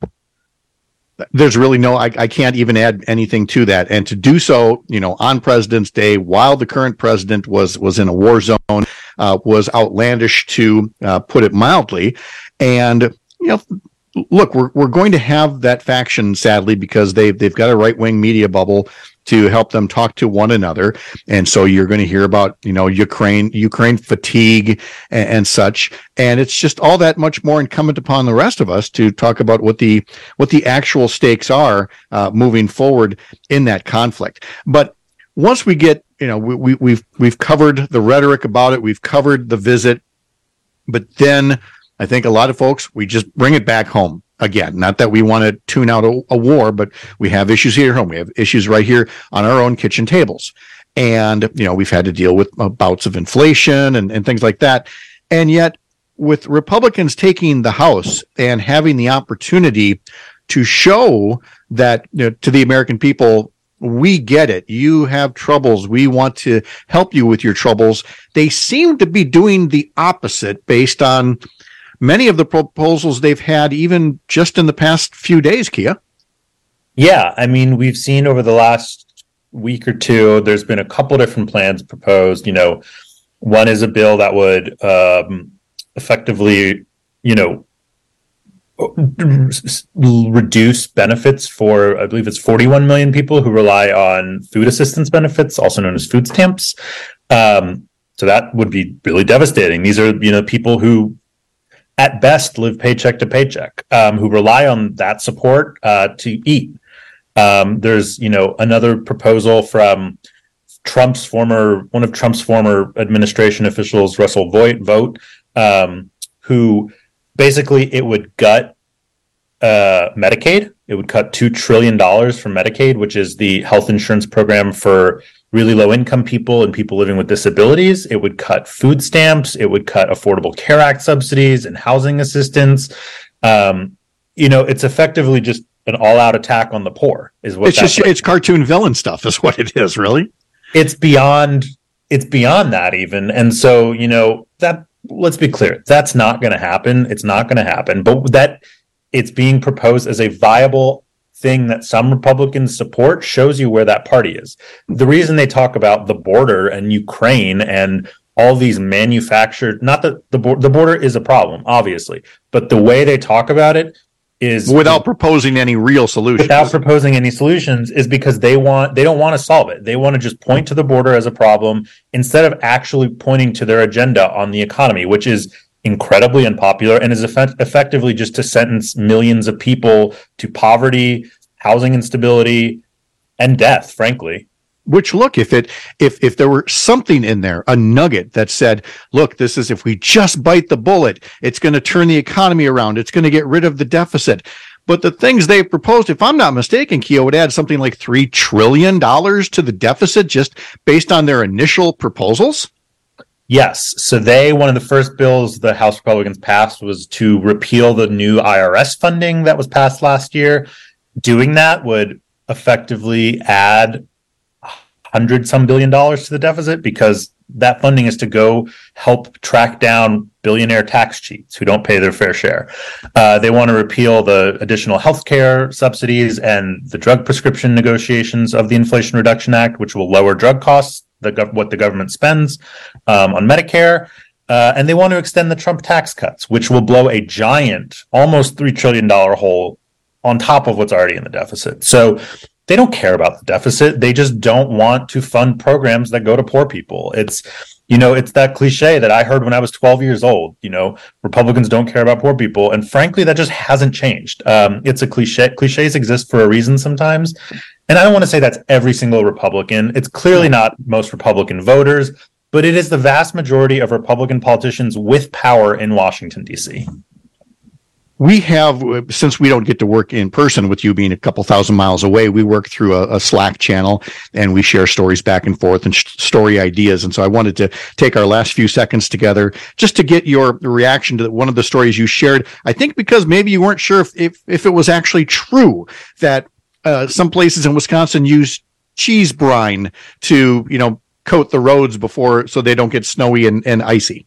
S11: There's really no, I, I can't even add anything to that. And to do so, you know, on President's Day, while the current president was, was in a war zone, uh, was outlandish, to uh, put it mildly. And, you know, look, we're, we're going to have that faction, sadly, because they've, they've got a right-wing media bubble to help them talk to one another. And so you're going to hear about, you know, Ukraine, Ukraine fatigue and, and such. And it's just all that much more incumbent upon the rest of us to talk about what the, what the actual stakes are uh, moving forward in that conflict. But once we get, you know, we, we, we've, we've covered the rhetoric about it. We've covered the visit, but then I think a lot of folks, we just bring it back home. Again, not that we want to tune out a, a war, but we have issues here at home. We have issues right here on our own kitchen tables. And, you know, we've had to deal with uh, bouts of inflation and, and things like that. And yet, with Republicans taking the House and having the opportunity to show that, you know, to the American people, we get it. You have troubles. We want to help you with your troubles. They seem to be doing the opposite based on many of the proposals they've had, even just in the past few days, Kia.
S30: Yeah, I mean, we've seen over the last week or two, there's been a couple different plans proposed. You know, one is a bill that would um, effectively, you know, reduce benefits for, I believe it's forty-one million people who rely on food assistance benefits, also known as food stamps. Um, so that would be really devastating. These are, you know, people who at best live paycheck to paycheck, um, who rely on that support uh, to eat. Um, there's, you know, another proposal from Trump's former, one of Trump's former administration officials, Russell Vogt, Vogt um, who basically it would gut uh, Medicaid. It would cut two trillion dollars from Medicaid, which is the health insurance program for really low income people and people living with disabilities. It would cut food stamps. It would cut Affordable Care Act subsidies and housing assistance. Um, you know, it's effectively just an all out attack on the poor is what
S11: it's just, like. It's cartoon villain stuff is what it is, really.
S30: It's beyond, it's beyond that even. And so, you know, that, let's be clear, that's not going to happen. It's not going to happen, but that it's being proposed as a viable thing that some Republicans support shows you where that party is. The reason they talk about the border and Ukraine and all these manufactured, not that the, the border is a problem, obviously, but the way they talk about it is
S11: without proposing any real solutions.
S30: Without proposing any solutions is because they want, they don't want to solve it. They want to just point to the border as a problem instead of actually pointing to their agenda on the economy, which is incredibly unpopular and is effect- effectively just to sentence millions of people to poverty, housing instability, and death, frankly.
S11: Which, look, if it if if there were something in there, a nugget that said, look, this is, if we just bite the bullet, it's going to turn the economy around, it's going to get rid of the deficit. But the things they've proposed, if I'm not mistaken, Kia, would add something like three trillion dollars to the deficit just based on their initial proposals.
S30: Yes. So they, one of the first bills the House Republicans passed was to repeal the new I R S funding that was passed last year. Doing that would effectively add hundred some billion dollars to the deficit because that funding is to go help track down billionaire tax cheats who don't pay their fair share. Uh, they want to repeal the additional healthcare subsidies and the drug prescription negotiations of the Inflation Reduction Act, which will lower drug costs, the gov- what the government spends um, on Medicare. Uh, and they want to extend the Trump tax cuts, which will blow a giant, almost three trillion dollars hole on top of what's already in the deficit. So they don't care about the deficit. They just don't want to fund programs that go to poor people. It's, you know, it's that cliche that I heard when I was twelve years old, you know, Republicans don't care about poor people. And frankly, that just hasn't changed. Um, it's a cliche. Cliches exist for a reason sometimes. And I don't want to say that's every single Republican. It's clearly not most Republican voters. but it is the vast majority of Republican politicians with power in Washington, D C.
S11: We have, since we don't get to work in person with you being a couple thousand miles away, we work through a, a Slack channel and we share stories back and forth and sh- story ideas. And so I wanted to take our last few seconds together just to get your reaction to one of the stories you shared. I think because maybe you weren't sure if, if, if it was actually true that uh, some places in Wisconsin use cheese brine to, you know, coat the roads before so they don't get snowy and, and icy.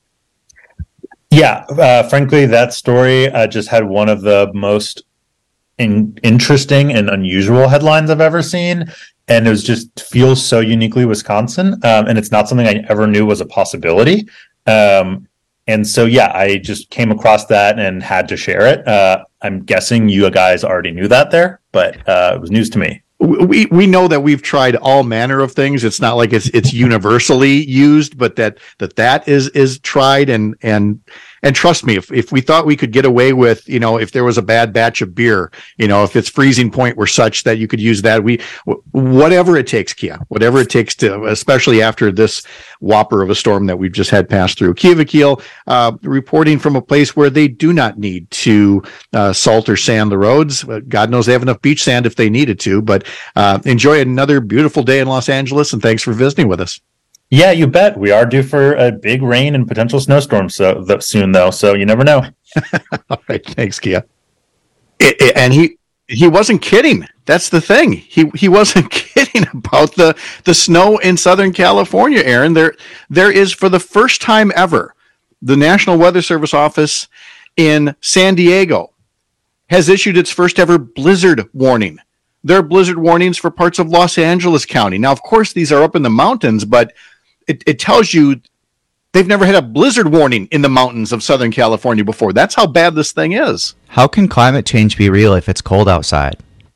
S30: Yeah, uh, frankly, that story uh, just had one of the most in- interesting and unusual headlines I've ever seen. And it was just feels so uniquely Wisconsin. Um, and it's not something I ever knew was a possibility. Um, and so, yeah, I just came across that and had to share it. Uh, I'm guessing you guys already knew that there, but uh, it was news to me.
S11: We we know that we've tried all manner of things. It's not like it's it's universally used, but that that that is is tried and and and trust me, if if we thought we could get away with, you know, if there was a bad batch of beer, you know, if its freezing point were such that you could use that, we whatever it takes, Kia, whatever it takes to, especially after this whopper of a storm that we've just had pass through. Kia Vakil, uh, reporting from a place where they do not need to uh, salt or sand the roads. God knows they have enough beach sand if they needed to, but uh, enjoy another beautiful day in Los Angeles, and thanks for visiting with us.
S30: Yeah, you bet. We are due for a big rain and potential snowstorm so th- soon, though. So you never know.
S11: All right, thanks, Kia. It, it, and he he wasn't kidding. That's the thing. He he wasn't kidding about the the snow in Southern California, Aaron. There there is, for the first time ever, the National Weather Service office in San Diego has issued its first ever blizzard warning. There are blizzard warnings for parts of Los Angeles County. Now, of course, these are up in the mountains, but It, it tells you they've never had a blizzard warning in the mountains of Southern California before. That's how bad this thing is.
S21: How can climate change be real if it's cold outside?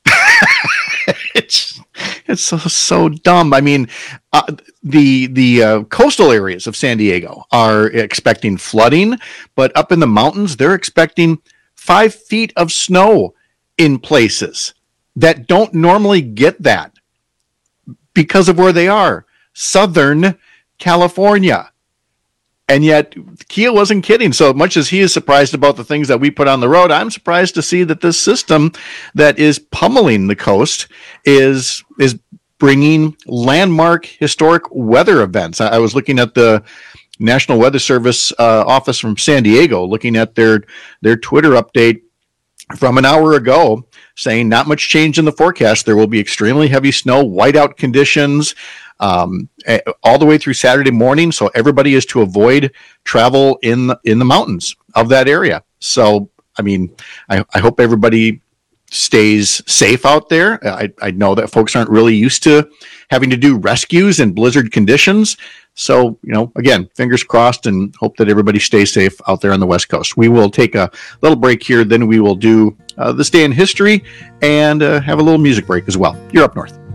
S11: it's it's so so dumb. I mean, uh, the the uh, coastal areas of San Diego are expecting flooding, but up in the mountains, they're expecting five feet of snow in places that don't normally get that because of where they are. Southern California. And yet Kia wasn't kidding. So much as he is surprised about the things that we put on the road, I'm surprised to see that this system that is pummeling the coast is is bringing landmark historic weather events. I, I was looking at the National Weather Service uh, office from San Diego, looking at their their Twitter update from an hour ago, saying not much change in the forecast. There will be extremely heavy snow, whiteout conditions, um, all the way through Saturday morning. So everybody is to avoid travel in the, in the mountains of that area. So, I mean, I, I hope everybody stays safe out there. I, I know that folks aren't really used to having to do rescues in blizzard conditions. So, you know, again, fingers crossed, and hope that everybody stays safe out there on the West Coast. We will take a little break here. Then we will do uh, This Day in History and uh, have a little music break as well. You're up north.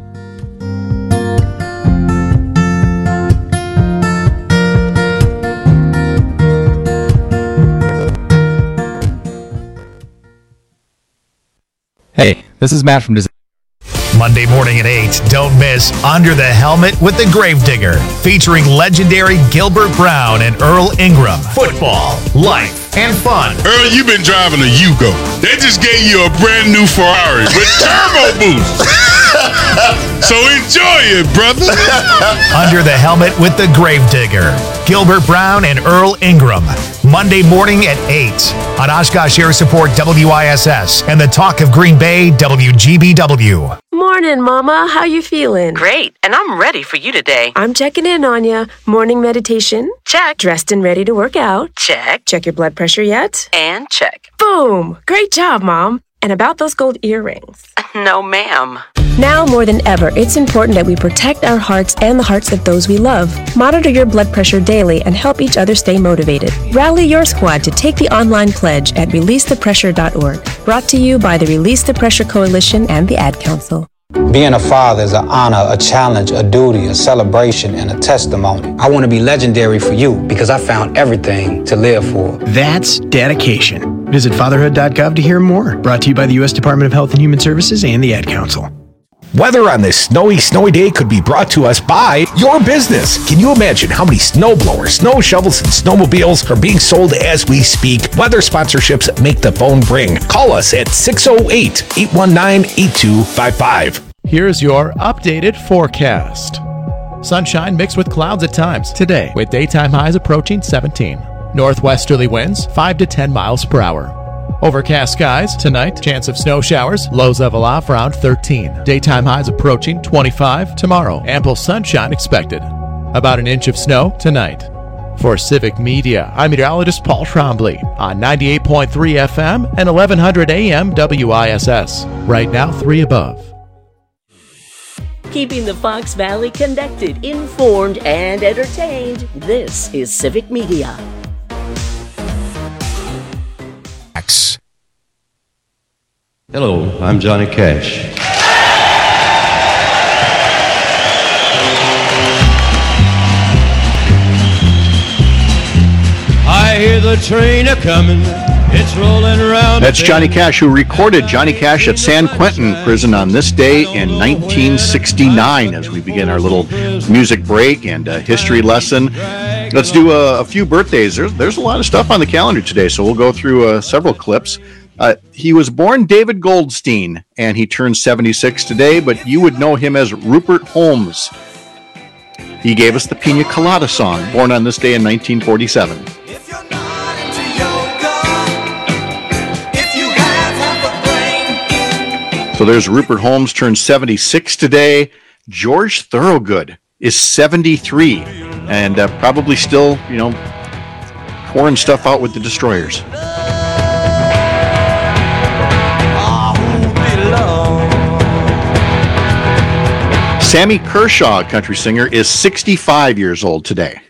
S21: Hey, this is Matt from Design.
S7: Monday morning at eight, don't miss Under the Helmet with the Gravedigger, featuring legendary Gilbert Brown and Earl Ingram. Football, life, and fun.
S12: Earl, you've been driving a Yugo. They just gave you a brand new Ferrari with turbo boost. So enjoy it, brother.
S7: Under the Helmet with the Gravedigger, Gilbert Brown and Earl Ingram. Monday morning at eight on Oshkosh Air Support W I S S and the Talk of Green Bay W G B W.
S28: Morning, Mama. How you feeling?
S6: Great, and I'm ready for you today.
S28: I'm checking in on you. Morning meditation?
S6: Check.
S28: Dressed and ready to work out?
S6: Check.
S28: Check your blood pressure yet?
S6: And check.
S28: Boom! Great job, Mom. And about those gold earrings?
S6: No, ma'am.
S28: Now more than ever, it's important that we protect our hearts and the hearts of those we love. Monitor your blood pressure daily and help each other stay motivated. Rally your squad to take the online pledge at release the pressure dot org. Brought to you by the Release the Pressure Coalition and the Ad Council.
S14: Being a father is an honor, a challenge, a duty, a celebration, and a testimony. I want to be legendary for you because I found everything to live for.
S15: That's dedication. Visit fatherhood dot gov to hear more. Brought to you by the U S Department of Health and Human Services and the Ad Council.
S25: Weather on this snowy, snowy day could be brought to us by your business. Can you imagine how many snow blowers, snow shovels, and snowmobiles are being sold as we speak? Weather sponsorships make the phone ring. Call us at six oh eight, eight one nine, eight two five five.
S1: Here's your updated forecast. Sunshine mixed with clouds at times today, with daytime highs approaching seventeen. Northwesterly winds five to ten miles per hour. Overcast skies tonight, chance of snow showers, lows level off around thirteen. Daytime highs approaching twenty-five tomorrow. Ample sunshine expected. About an inch of snow tonight. For Civic Media, I'm meteorologist Paul Trombley on ninety-eight point three F M and eleven hundred A M W I S S. Right now, three above.
S6: Keeping the Fox Valley connected, informed, and entertained. This is Civic Media.
S2: Hello, I'm Johnny Cash.
S4: I hear the train a coming. It's rolling around.
S20: That's Johnny Cash, who recorded Johnny Cash at San Quentin Prison on this day in nineteen sixty-nine. As we begin our little music break and a history lesson, let's do a, a few birthdays. There's, there's a lot of stuff on the calendar today, so we'll go through uh, several clips. Uh, he was born David Goldstein, and he turned seventy-six today, but you would know him as Rupert Holmes. He gave us the Pina Colada song, born on this day in nineteen forty-seven. So there's Rupert Holmes, turned seventy-six today. George Thorogood is seventy-three, and uh, probably still, you know, pouring stuff out with the Destroyers. Sammy Kershaw, country singer, is sixty-five years old today.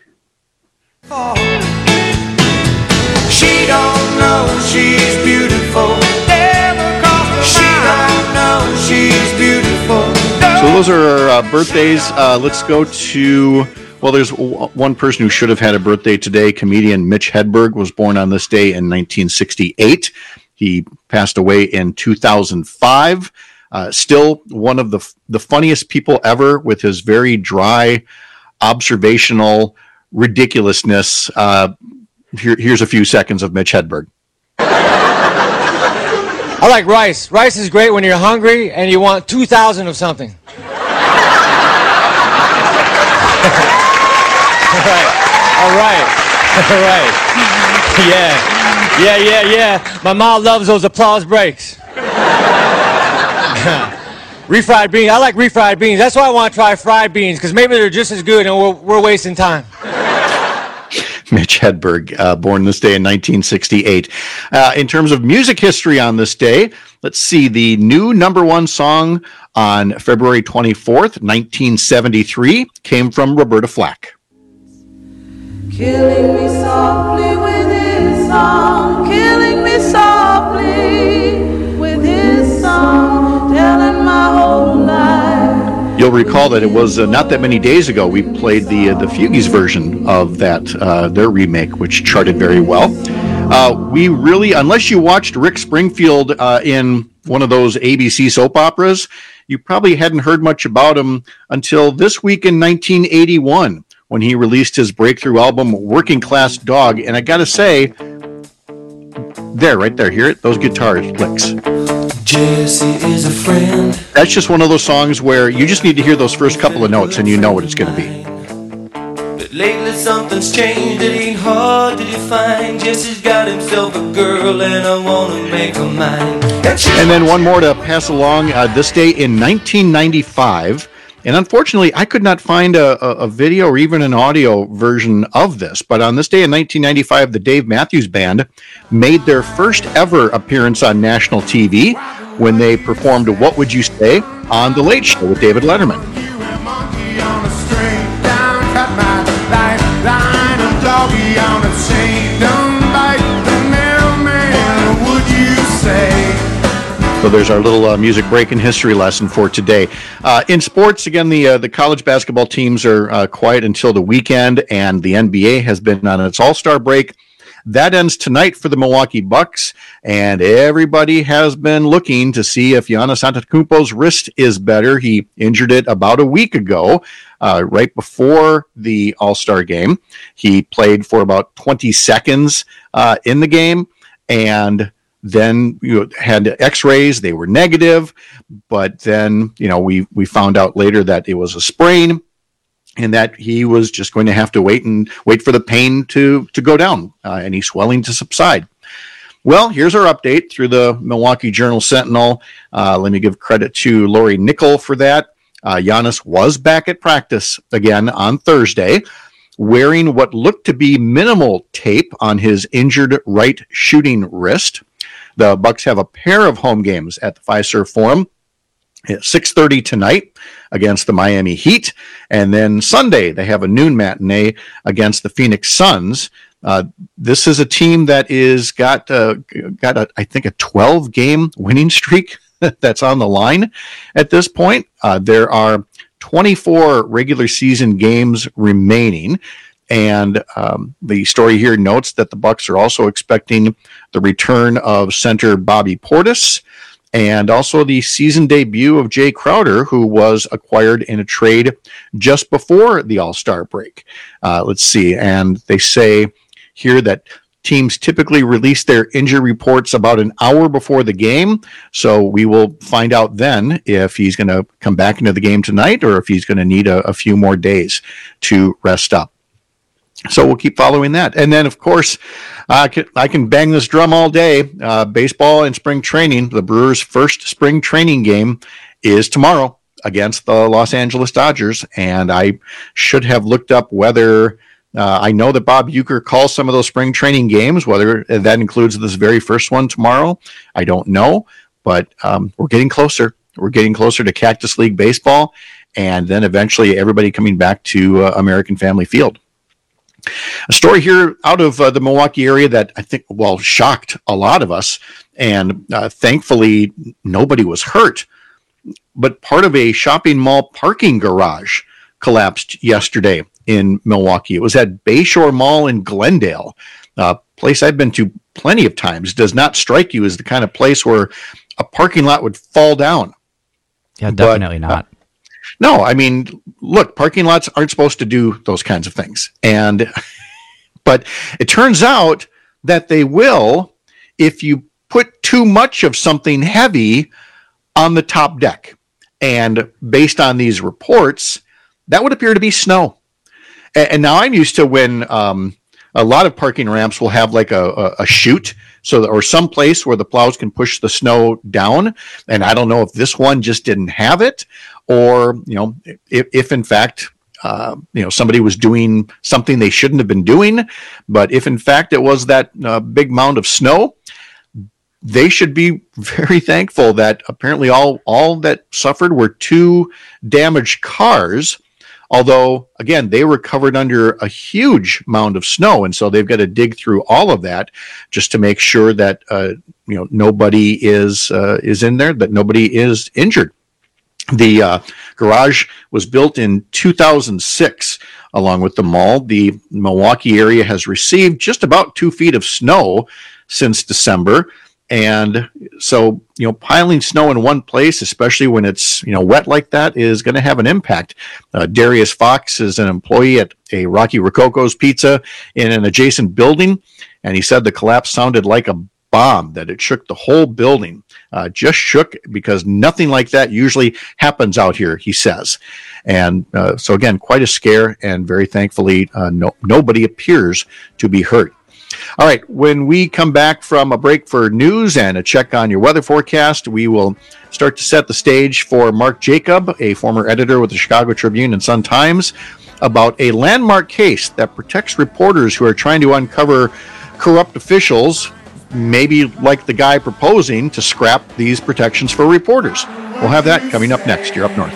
S16: She don't know she's beautiful. She don't know she's beautiful.
S20: So those are our uh, birthdays. Uh, let's go to, well, there's w- one person who should have had a birthday today. Comedian Mitch Hedberg was born on this day in nineteen sixty-eight. He passed away in two thousand five. Uh, still one of the the funniest people ever, with his very dry, observational ridiculousness. Uh, here, here's a few seconds of Mitch Hedberg.
S17: I like rice. Rice is great when you're hungry and you want two thousand of something. All right. All right. All right. Yeah. Yeah, yeah, yeah. My mom loves those applause breaks. Refried beans. I like refried beans. That's why I want to try fried beans, because maybe they're just as good and we're, we're wasting time.
S20: Mitch Hedberg, uh, born this day in nineteen sixty-eight. Uh, in terms of music history on this day, let's see. The new number one song on February twenty-fourth, nineteen seventy-three, came from Roberta Flack.
S16: Killing me softly with his song, killing me softly with his song, telling my whole life.
S20: You'll recall that it was uh, not that many days ago we played the uh, the Fugees version of that, uh, their remake, which charted very well. Uh, we really, unless you watched Rick Springfield uh, in one of those A B C soap operas, you probably hadn't heard much about him until this week in nineteen eighty-one, when he released his breakthrough album, Working Class Dog. And I gotta say, there, right there, hear it? Those guitar licks.
S16: Jesse is a friend.
S20: That's just one of those songs where you just need to hear those first couple of notes and you know what it's going to be.
S16: But lately something's changed. It ain't hard to define. Jesse's got himself a girl and I want to make her mine.
S20: And then one more to pass along. Uh, this day in nineteen ninety-five, and unfortunately I could not find a, a, a video or even an audio version of this, but on this day in nineteen ninety-five, the Dave Matthews Band made their first ever appearance on national T V when they performed What Would You Say on The Late Show with David Letterman. So there's our little uh, music break and history lesson for today. Uh, in sports, again, the uh, the college basketball teams are uh, quiet until the weekend, and the N B A has been on its All-Star break. That ends tonight for the Milwaukee Bucks, and everybody has been looking to see if Giannis Antetokounmpo's wrist is better. He injured it about a week ago, uh, right before the All-Star game. He played for about twenty seconds uh, in the game, and then you know, had x-rays. They were negative, but then you know we we found out later that it was a sprain, and that he was just going to have to wait and wait for the pain to to go down, uh, any swelling to subside. Well, here's our update through the Milwaukee Journal-Sentinel. Uh, let me give credit to Lori Nickel for that. Uh, Giannis was back at practice again on Thursday, wearing what looked to be minimal tape on his injured right shooting wrist. The Bucks have a pair of home games at the Fiserv Forum at six thirty tonight against the Miami Heat. And then Sunday, they have a noon matinee against the Phoenix Suns. Uh, this is a team that is got, uh, got a, I think, a twelve-game winning streak that's on the line at this point. Uh, there are twenty-four regular season games remaining. And um, the story here notes that the Bucks are also expecting the return of center Bobby Portis and also the season debut of Jay Crowder, who was acquired in a trade just before the All-Star break. Uh, let's see. And they say here that teams typically release their injury reports about an hour before the game. So we will find out then if he's going to come back into the game tonight or if he's going to need a, a few more days to rest up. So we'll keep following that. And then, of course, I can, I can bang this drum all day. Uh, baseball and spring training. The Brewers' first spring training game is tomorrow against the Los Angeles Dodgers. And I should have looked up whether uh, I know that Bob Uecker calls some of those spring training games, whether that includes this very first one tomorrow. I don't know, but um, we're getting closer. We're getting closer to Cactus League baseball, and then eventually everybody coming back to uh, American Family Field. A story here out of uh, the Milwaukee area that I think, well, shocked a lot of us, and uh, thankfully nobody was hurt. But part of a shopping mall parking garage collapsed yesterday in Milwaukee. It was at Bayshore Mall in Glendale, a place I've been to plenty of times. Does not strike you as the kind of place where a parking lot would fall down.
S21: Yeah, definitely
S20: but,
S21: not.
S20: Uh, No, I mean, look, parking lots aren't supposed to do those kinds of things. And, but it turns out that they will if you put too much of something heavy on the top deck. And based on these reports, that would appear to be snow. And, and now I'm used to when um, a lot of parking ramps will have like a, a, a chute, so that, or some place where the plows can push the snow down. And I don't know if this one just didn't have it, or, you know, if, if in fact, uh, you know, somebody was doing something they shouldn't have been doing. But if in fact it was that uh, big mound of snow, they should be very thankful that apparently all, all that suffered were two damaged cars. Although, again, they were covered under a huge mound of snow, and so they've got to dig through all of that just to make sure that uh, you know nobody is uh, is in there, that nobody is injured. The uh, garage was built in two thousand six, along with the mall. The Milwaukee area has received just about two feet of snow since December. And so, you know, piling snow in one place, especially when it's, you know, wet like that, is going to have an impact. Uh, Darius Fox is an employee at a Rocky Rococo's Pizza in an adjacent building, and he said the collapse sounded like a bomb, that it shook the whole building. Uh, just shook because nothing like that usually happens out here, he says. And uh, so, again, quite a scare, and very thankfully, uh, no, nobody appears to be hurt. All right, when we come back from a break for news and a check on your weather forecast, we will start to set the stage for Mark Jacob, a former editor with the Chicago Tribune and Sun-Times, about a landmark case that protects reporters who are trying to uncover corrupt officials, maybe like the guy proposing to scrap these protections for reporters. We'll have that coming up next. You're Up North.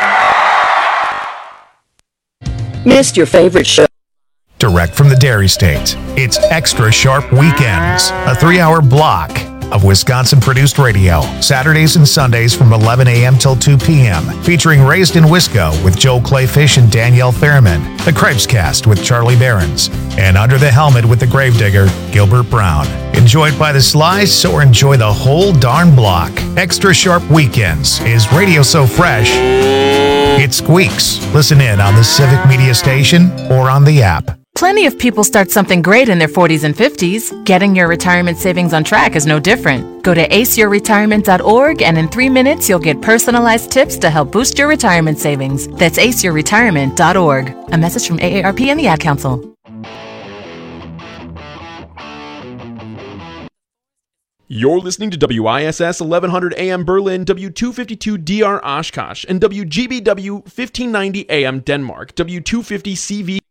S6: Missed your favorite show?
S7: Direct from the Dairy State, it's Extra Sharp Weekends, a three-hour block of Wisconsin-produced radio, Saturdays and Sundays from eleven a.m. till two p.m., featuring Raised in Wisco with Joe Clayfish and Danielle Thurman, The Cripescast with Charlie Behrens, and Under the Helmet with the Gravedigger, Gilbert Brown. Enjoy it by the slice or enjoy the whole darn block. Extra Sharp Weekends is radio so fresh, it squeaks. Listen in on the Civic Media Station or on the app.
S3: Plenty of people start something great in their forties and fifties. Getting your retirement savings on track is no different. Go to ace your retirement dot org and in three minutes you'll get personalized tips to help boost your retirement savings. That's ace your retirement dot org. A message from A A R P and the Ad Council.
S5: You're listening to W I S S eleven hundred A M Berlin, W two fifty-two D R Oshkosh, and W G B W fifteen ninety A M Denmark, W two fifty C V